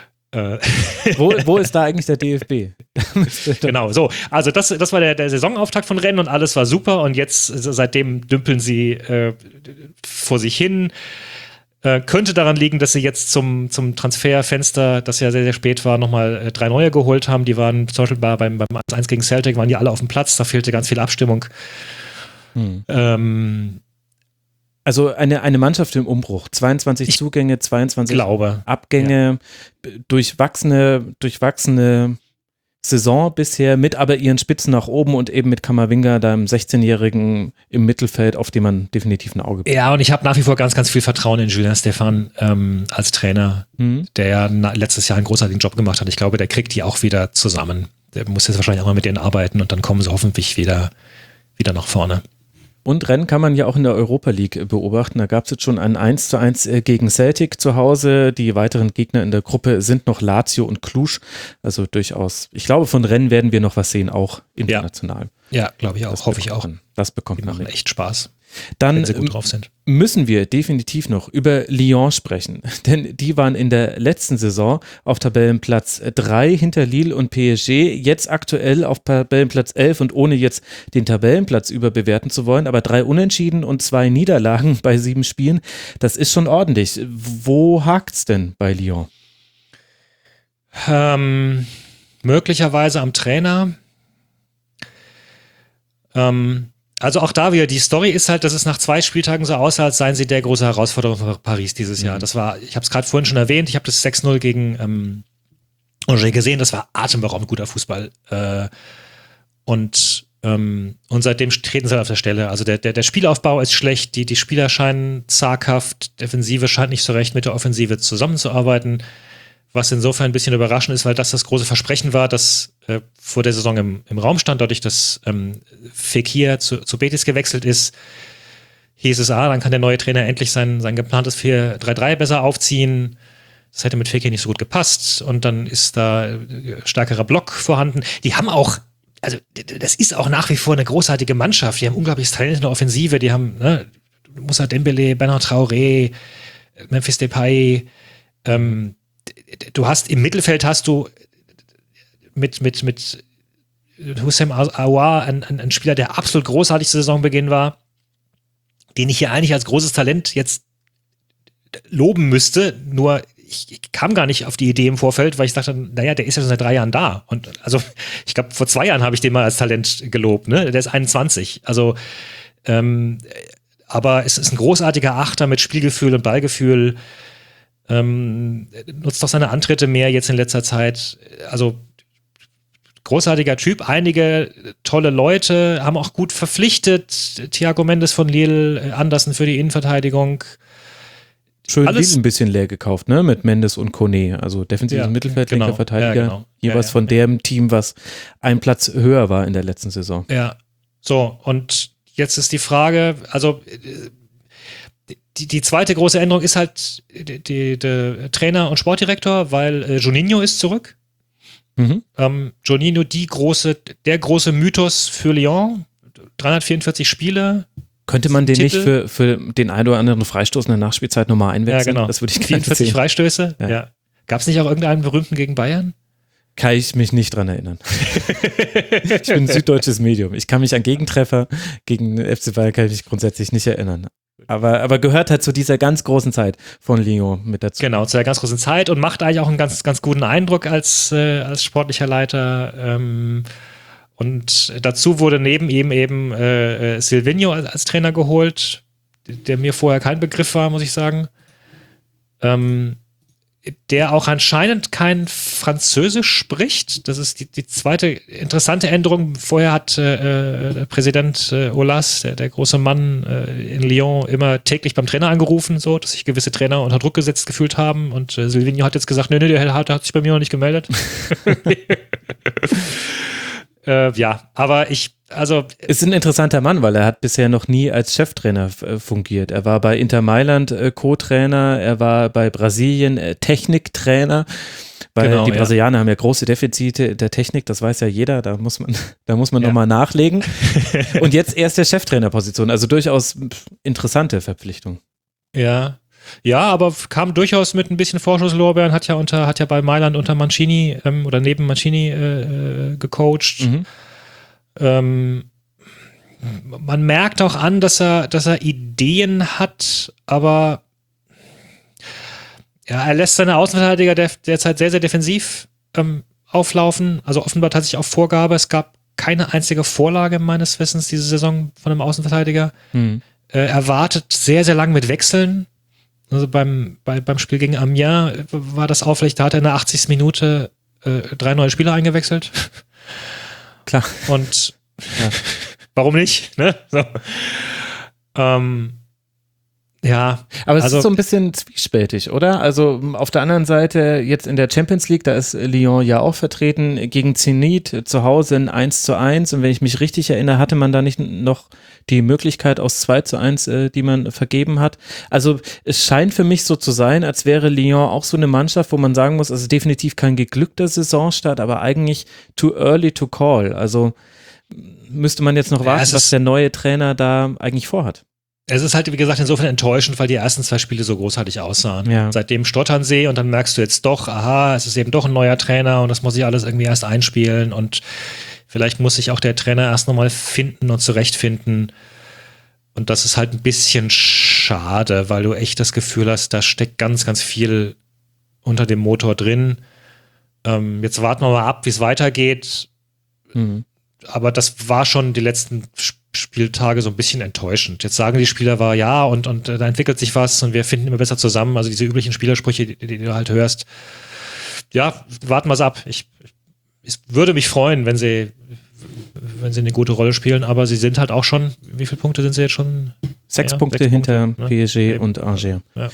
Wo ist da eigentlich der DFB? Genau, so. Also das war der Saisonauftakt von Rennes und alles war super und jetzt, seitdem dümpeln sie vor sich hin. Könnte daran liegen, dass sie jetzt zum Transferfenster, das ja sehr, sehr spät war, nochmal 3 neue geholt haben. Die waren zum Beispiel beim 1 gegen Celtic, waren die alle auf dem Platz, da fehlte ganz viel Abstimmung. Also eine Mannschaft im Umbruch. 22 Zugänge, 22 Abgänge, durchwachsene Saison bisher, mit aber ihren Spitzen nach oben und eben mit Camavinga, da im 16-Jährigen im Mittelfeld, auf dem man definitiv ein Auge bringt. Ja, und ich habe nach wie vor ganz, ganz viel Vertrauen in Julien Stéphan als Trainer, der ja letztes Jahr einen großartigen Job gemacht hat. Ich glaube, der kriegt die auch wieder zusammen. Der muss jetzt wahrscheinlich auch mal mit denen arbeiten und dann kommen sie hoffentlich wieder nach vorne. Und Rennes kann man ja auch in der Europa League beobachten. Da gab es jetzt schon ein 1:1 gegen Celtic zu Hause. Die weiteren Gegner in der Gruppe sind noch Lazio und Cluj. Also durchaus, ich glaube, von Rennes werden wir noch was sehen, auch international. Ja, glaube ich auch, hoffe ich auch. Das bekommt die machen echt Spaß. Dann wenn sie gut drauf sind. Müssen wir definitiv noch über Lyon sprechen, denn die waren in der letzten Saison auf Tabellenplatz 3 hinter Lille und PSG, jetzt aktuell auf Tabellenplatz 11 und ohne jetzt den Tabellenplatz überbewerten zu wollen, aber 3 Unentschieden und 2 Niederlagen bei 7 Spielen, das ist schon ordentlich. Wo hakt's denn bei Lyon? Möglicherweise am Trainer. Also auch da wieder, die Story ist halt, dass es nach 2 Spieltagen so aussah, als seien sie der große Herausforderer für Paris dieses Jahr. Das war, ich habe es gerade vorhin schon erwähnt, ich habe das 6-0 gegen Angers gesehen, das war atemberaubend guter Fußball. Und seitdem treten sie halt auf der Stelle. Also der Spielaufbau ist schlecht, die Spieler scheinen zaghaft, Defensive scheint nicht so recht mit der Offensive zusammenzuarbeiten. Was insofern ein bisschen überraschend ist, weil das große Versprechen war, das vor der Saison im Raum stand, dadurch, dass Fekir zu Betis gewechselt ist, hieß es, dann kann der neue Trainer endlich sein geplantes 4-3-3 besser aufziehen. Das hätte mit Fekir nicht so gut gepasst und dann ist da stärkerer Block vorhanden. Die haben auch, also das ist auch nach wie vor eine großartige Mannschaft, die haben unglaubliches Talent in der Offensive, die haben Moussa Dembélé, Bernard Traoré, Memphis Depay, du hast im Mittelfeld mit Houssem Aouar einen Spieler, der absolut großartig zu Saisonbeginn war, den ich hier eigentlich als großes Talent jetzt loben müsste, nur ich kam gar nicht auf die Idee im Vorfeld, weil ich dachte, naja, der ist ja schon seit 3 Jahren da. Und also, ich glaube, vor 2 Jahren habe ich den mal als Talent gelobt, ne? Der ist 21. Also, aber es ist ein großartiger Achter mit Spielgefühl und Ballgefühl. Nutzt doch seine Antritte mehr jetzt in letzter Zeit. Also großartiger Typ, einige tolle Leute, haben auch gut verpflichtet. Thiago Mendes von Lille, Andersen für die Innenverteidigung. Schön Lille ein bisschen leer gekauft, ne? Mit Mendes und Kone. Also defensives Mittelfeld, linker Verteidiger. Jeweils von dem Team, was ein Platz höher war in der letzten Saison. Ja, so und jetzt ist die Frage, also die zweite große Änderung ist halt der Trainer und Sportdirektor, weil Juninho ist zurück. Juninho, der große Mythos für Lyon, 344 Spiele. Könnte man den Titel nicht für den einen oder anderen Freistoß in der Nachspielzeit nochmal einwechseln? Ja, genau. Das würde ich 44 Freistöße, ja. Gab es nicht auch irgendeinen berühmten gegen Bayern? Kann ich mich nicht dran erinnern. Ich bin ein süddeutsches Medium. Ich kann mich an Gegentreffer gegen FC Bayern kann ich mich grundsätzlich nicht erinnern. Aber gehört halt zu dieser ganz großen Zeit von Lyon mit dazu. Genau, zu der ganz großen Zeit und macht eigentlich auch einen ganz, ganz guten Eindruck als sportlicher Leiter. Und dazu wurde neben ihm eben Silvinho als Trainer geholt, der mir vorher kein Begriff war, muss ich sagen. der auch anscheinend kein Französisch spricht. Das ist die zweite interessante Änderung. Vorher hat Präsident Aulas, der große Mann in Lyon, immer täglich beim Trainer angerufen, so, dass sich gewisse Trainer unter Druck gesetzt gefühlt haben. Und Silvinho hat jetzt gesagt, nee, der hat sich bei mir noch nicht gemeldet. Ja, aber ist ein interessanter Mann, weil er hat bisher noch nie als Cheftrainer fungiert. Er war bei Inter Mailand Co-Trainer, er war bei Brasilien Techniktrainer, weil die Brasilianer haben ja große Defizite der Technik, das weiß ja jeder, da muss man nochmal nachlegen. Und jetzt erst der Cheftrainerposition, also durchaus interessante Verpflichtung. Ja, aber kam durchaus mit ein bisschen Vorschusslorbeeren, hat ja bei Mailand unter Mancini oder neben Mancini gecoacht. Man merkt auch an, dass er Ideen hat, aber ja, er lässt seine Außenverteidiger derzeit sehr, sehr defensiv auflaufen. Also offenbar tatsächlich auf Vorgabe. Es gab keine einzige Vorlage meines Wissens diese Saison von einem Außenverteidiger. Er wartet sehr, sehr lang mit Wechseln. Also beim Spiel gegen Amiens war das auffällig, da hat er in der 80. Minute 3 neue Spieler eingewechselt. Klar. Und warum nicht? Ne? So. Ja. Aber es ist so ein bisschen zwiespältig, oder? Also auf der anderen Seite, jetzt in der Champions League, da ist Lyon ja auch vertreten, gegen Zenit zu Hause ein 1:1 und wenn ich mich richtig erinnere, hatte man da nicht noch die Möglichkeit aus 2:1, die man vergeben hat. Also es scheint für mich so zu sein, als wäre Lyon auch so eine Mannschaft, wo man sagen muss, also definitiv kein geglückter Saisonstart, aber eigentlich too early to call. Also müsste man jetzt noch warten, was der neue Trainer da eigentlich vorhat. Es ist halt, wie gesagt, insofern enttäuschend, weil die ersten 2 Spiele so großartig aussahen. Ja. Seitdem stottern sie und dann merkst du jetzt doch, aha, es ist eben doch ein neuer Trainer und das muss sich alles irgendwie erst einspielen und vielleicht muss sich auch der Trainer erst nochmal finden und zurechtfinden. Und das ist halt ein bisschen schade, weil du echt das Gefühl hast, da steckt ganz, ganz viel unter dem Motor drin. Jetzt warten wir mal ab, wie es weitergeht. Aber das war schon die letzten Spieltage so ein bisschen enttäuschend. Jetzt sagen die Spieler und da entwickelt sich was und wir finden immer besser zusammen. Also diese üblichen Spielersprüche, die du halt hörst. Ja, warten wir es ab. Ich würde mich freuen, wenn sie eine gute Rolle spielen, aber sie sind halt auch schon, wie viele Punkte sind sie jetzt schon? 6 Punkte hinter PSG und Angers. Ja.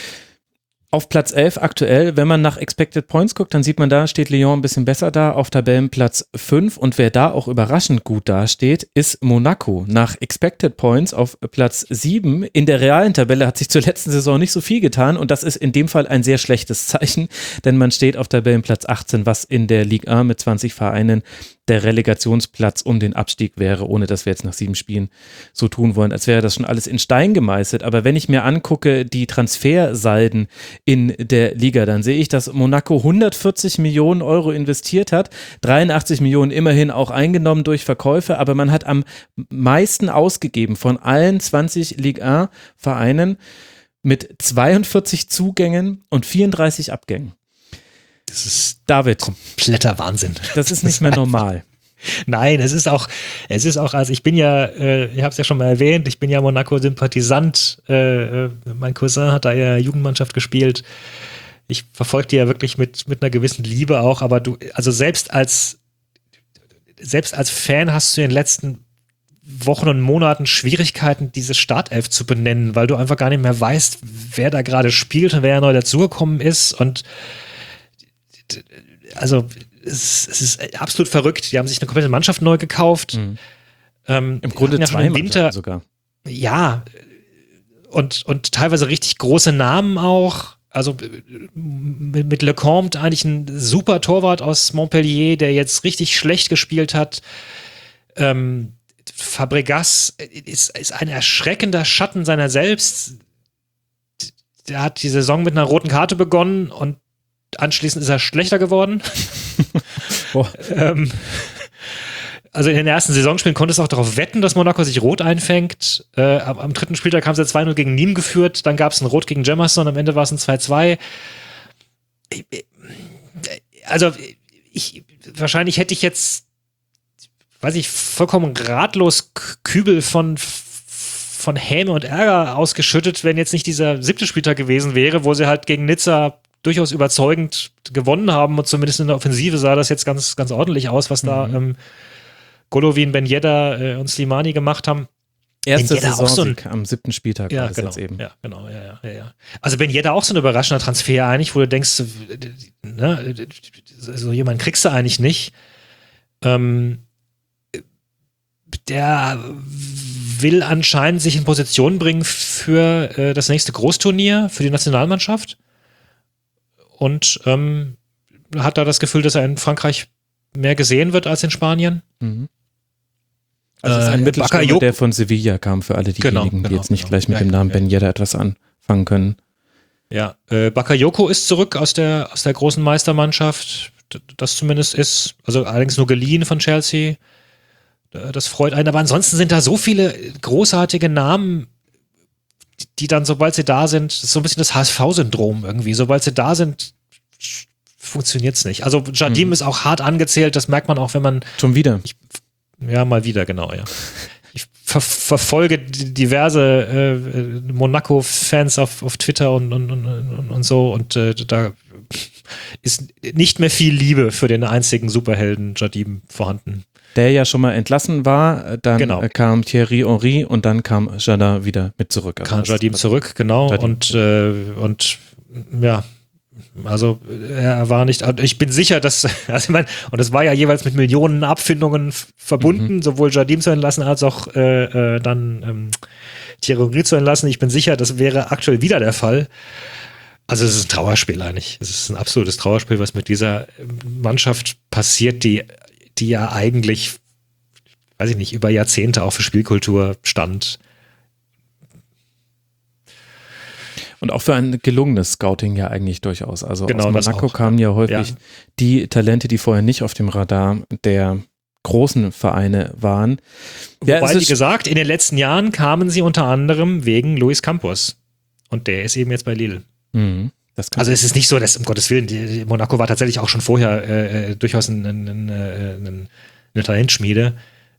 Auf Platz 11 aktuell, wenn man nach Expected Points guckt, dann sieht man, da steht Lyon ein bisschen besser da, auf Tabellenplatz 5 und wer da auch überraschend gut dasteht, ist Monaco. Nach Expected Points auf Platz 7. In der realen Tabelle hat sich zur letzten Saison nicht so viel getan und das ist in dem Fall ein sehr schlechtes Zeichen, denn man steht auf Tabellenplatz 18, was in der Ligue 1 mit 20 Vereinen der Relegationsplatz um den Abstieg wäre, ohne dass wir jetzt nach 7 Spielen so tun wollen, als wäre das schon alles in Stein gemeißelt. Aber wenn ich mir angucke, die Transfersalden in der Liga, dann sehe ich, dass Monaco 140 Millionen Euro investiert hat, 83 Millionen immerhin auch eingenommen durch Verkäufe, aber man hat am meisten ausgegeben von allen 20 Ligue 1 Vereinen mit 42 Zugängen und 34 Abgängen. Das ist David, kompletter Wahnsinn. Das ist nicht mehr normal. Nein, es ist auch, also ich bin ja, ich habe es ja schon mal erwähnt, ich bin ja Monaco-Sympathisant. Mein Cousin hat da ja Jugendmannschaft gespielt. Ich verfolge die ja wirklich mit einer gewissen Liebe auch, aber also selbst als Fan hast du in den letzten Wochen und Monaten Schwierigkeiten, diese Startelf zu benennen, weil du einfach gar nicht mehr weißt, wer da gerade spielt und wer neu dazugekommen ist und also es ist absolut verrückt. Die haben sich eine komplette Mannschaft neu gekauft. Im Grunde ja 2 im Winter sogar. Ja, und teilweise richtig große Namen auch. Also mit Lecomte eigentlich ein super Torwart aus Montpellier, der jetzt richtig schlecht gespielt hat. Fabregas ist ein erschreckender Schatten seiner selbst. Der hat die Saison mit einer roten Karte begonnen und anschließend ist er schlechter geworden. Also in den ersten Saisonspielen konntest du auch darauf wetten, dass Monaco sich rot einfängt. Am 3. Spieltag haben sie 2-0 gegen Nîmes geführt, dann gab es ein Rot gegen Jamerson, am Ende war es ein 2-2. Also wahrscheinlich hätte ich jetzt, weiß ich, vollkommen ratlos Kübel von Häme und Ärger ausgeschüttet, wenn jetzt nicht dieser 7. Spieltag gewesen wäre, wo sie halt gegen Nizza durchaus überzeugend gewonnen haben und zumindest in der Offensive sah das jetzt ganz, ganz ordentlich aus, was da Golovin, Ben Yedder und Slimani gemacht haben. Erster Saisonsieg am 7. Spieltag war das jetzt eben. Ja, genau, ja. Also Ben Yedder auch so ein überraschender Transfer eigentlich, wo du denkst, ne, so jemanden kriegst du eigentlich nicht. Der will anscheinend sich in Position bringen für das nächste Großturnier, für die Nationalmannschaft. Und hat da das Gefühl, dass er in Frankreich mehr gesehen wird als in Spanien. Mhm. Also es ist ein Mittelstürmer, der von Sevilla kam, für alle diejenigen, die jetzt nicht gleich mit dem Namen Ben Yedder etwas anfangen können. Ja, Bakayoko ist zurück aus der großen Meistermannschaft. Das zumindest ist, also allerdings nur geliehen von Chelsea. Das freut einen. Aber ansonsten sind da so viele großartige Namen, die dann, sobald sie da sind, das ist so ein bisschen das HSV-Syndrom irgendwie. Sobald sie da sind, funktioniert es nicht. Also Jardim ist auch hart angezählt, das merkt man auch, wenn man... Schon wieder? Ja, mal wieder, genau, ja. Ich verfolge diverse Monaco-Fans auf Twitter und so und da ist nicht mehr viel Liebe für den einzigen Superhelden Jardim vorhanden. Der ja schon mal entlassen war, dann kam Thierry Henry und dann kam Jardin wieder mit zurück. Also kam Jardim zurück, genau. Jardim. Und ja, also er war nicht, ich bin sicher, dass, also ich meine, und das war ja jeweils mit Millionen Abfindungen verbunden, sowohl Jardim zu entlassen, als auch dann Thierry Henry zu entlassen. Ich bin sicher, das wäre aktuell wieder der Fall. Also es ist ein Trauerspiel eigentlich. Es ist ein absolutes Trauerspiel, was mit dieser Mannschaft passiert, die ja eigentlich, weiß ich nicht, über Jahrzehnte auch für Spielkultur stand. Und auch für ein gelungenes Scouting ja eigentlich durchaus. Also genau, aus Monaco kamen ja häufig die Talente, die vorher nicht auf dem Radar der großen Vereine waren. Wobei, wie gesagt, in den letzten Jahren kamen sie unter anderem wegen Luis Campos. Und der ist eben jetzt bei Lille. Mhm. Also es ist nicht so, dass, um Gottes Willen, Monaco war tatsächlich auch schon vorher durchaus eine Talentschmiede.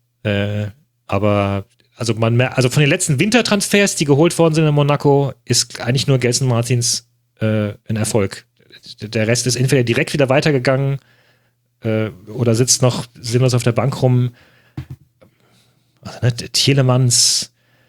Aber also also von den letzten Wintertransfers, die geholt worden sind in Monaco, ist eigentlich nur Gelson Martins ein Erfolg. Der Rest ist entweder direkt wieder weitergegangen oder sitzt noch sinnlos auf der Bank rum. Also, ne, Tielemans.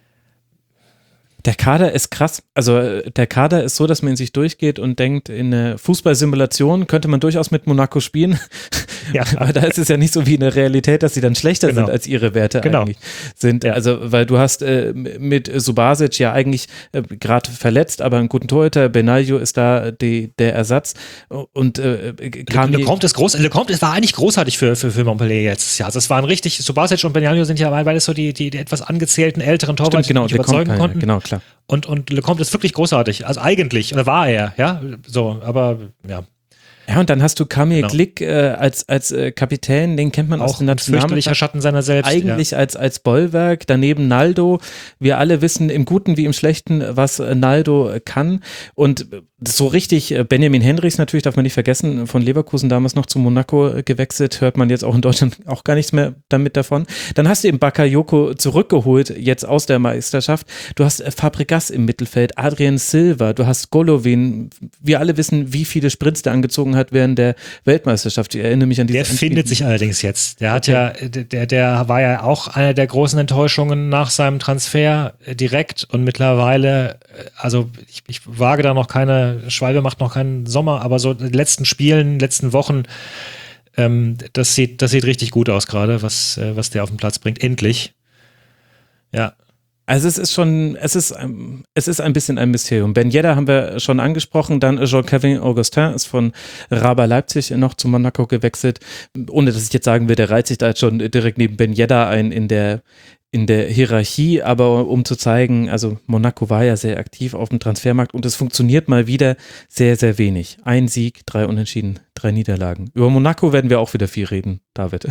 Der Kader ist krass. Also der Kader ist so, dass man in sich durchgeht und denkt, in einer Fußballsimulation könnte man durchaus mit Monaco spielen. Ja. Aber da ist es ja nicht so wie in der Realität, dass sie dann schlechter sind, als ihre Werte eigentlich sind. Ja. Also weil du hast mit Subasic ja eigentlich gerade verletzt, aber einen guten Torhüter. Benaglio ist da der Ersatz. Und Lecomte war eigentlich großartig für Montpellier jetzt. Ja, also es waren richtig, Subasic und Benaglio sind ja beides so die etwas angezählten älteren Torwarte, die nicht überzeugen konnten. Genau, klar. Und Lecomte ist wirklich großartig. Also eigentlich, oder war er, ja, so, aber ja. Ja, und dann hast du Kamil Glick als Kapitän, den kennt man auch aus der Nationalmannschaft. Schatten seiner selbst. Eigentlich als Bollwerk, daneben Naldo. Wir alle wissen im Guten wie im Schlechten, was Naldo kann. Und so richtig, Benjamin Henrichs natürlich, darf man nicht vergessen, von Leverkusen damals noch zu Monaco gewechselt, hört man jetzt auch in Deutschland auch gar nichts mehr damit davon. Dann hast du eben Bakayoko zurückgeholt, jetzt aus der Meisterschaft. Du hast Fabregas im Mittelfeld, Adrien Silva, du hast Golovin. Wir alle wissen, wie viele Sprints der angezogen hat während der Weltmeisterschaft. Ich erinnere mich an diese. Der findet sich allerdings jetzt. Der hat der war ja auch eine der großen Enttäuschungen nach seinem Transfer direkt und mittlerweile, also ich wage da noch keine, Schwalbe macht noch keinen Sommer, aber so in den letzten Spielen, letzten Wochen, das sieht richtig gut aus gerade, was der auf den Platz bringt. Endlich. Ja. Also es ist ein bisschen ein Mysterium. Ben Yedder haben wir schon angesprochen, dann Jean-Kevin Augustin ist von RB Leipzig noch zu Monaco gewechselt, ohne dass ich jetzt sagen will, der reiht sich da jetzt schon direkt neben Ben Yedder ein in der Hierarchie, aber um zu zeigen, also Monaco war ja sehr aktiv auf dem Transfermarkt und es funktioniert mal wieder sehr, sehr wenig. 1 Sieg, 3 Unentschieden, 3 Niederlagen. Über Monaco werden wir auch wieder viel reden, David.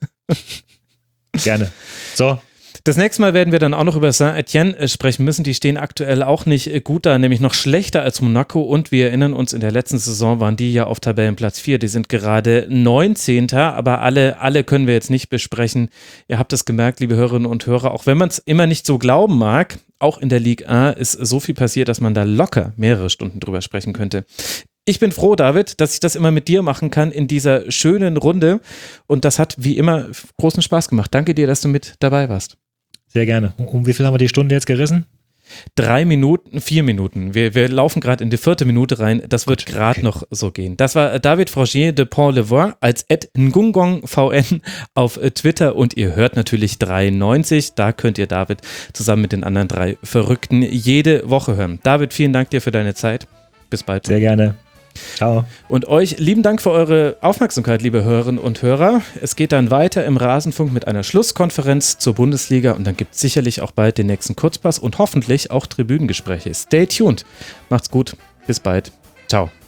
Gerne. So. Das nächste Mal werden wir dann auch noch über Saint-Etienne sprechen müssen. Die stehen aktuell auch nicht gut da, nämlich noch schlechter als Monaco. Und wir erinnern uns, in der letzten Saison waren die ja auf Tabellenplatz 4. Die sind gerade 19. Aber alle können wir jetzt nicht besprechen. Ihr habt es gemerkt, liebe Hörerinnen und Hörer, auch wenn man es immer nicht so glauben mag, auch in der Ligue 1 ist so viel passiert, dass man da locker mehrere Stunden drüber sprechen könnte. Ich bin froh, David, dass ich das immer mit dir machen kann in dieser schönen Runde. Und das hat wie immer großen Spaß gemacht. Danke dir, dass du mit dabei warst. Sehr gerne. Um wie viel haben wir die Stunde jetzt gerissen? 3 Minuten, 4 Minuten. Wir laufen gerade in die 4. Minute rein. Das wird gerade noch so gehen. Das war David Frangier de Pont-le-Voix als @ngungongvn auf Twitter und ihr hört natürlich 93. Da könnt ihr David zusammen mit den anderen 3 Verrückten jede Woche hören. David, vielen Dank dir für deine Zeit. Bis bald. Sehr gerne. Ciao. Und euch lieben Dank für eure Aufmerksamkeit, liebe Hörerinnen und Hörer. Es geht dann weiter im Rasenfunk mit einer Schlusskonferenz zur Bundesliga und dann gibt es sicherlich auch bald den nächsten Kurzpass und hoffentlich auch Tribünengespräche. Stay tuned. Macht's gut. Bis bald. Ciao.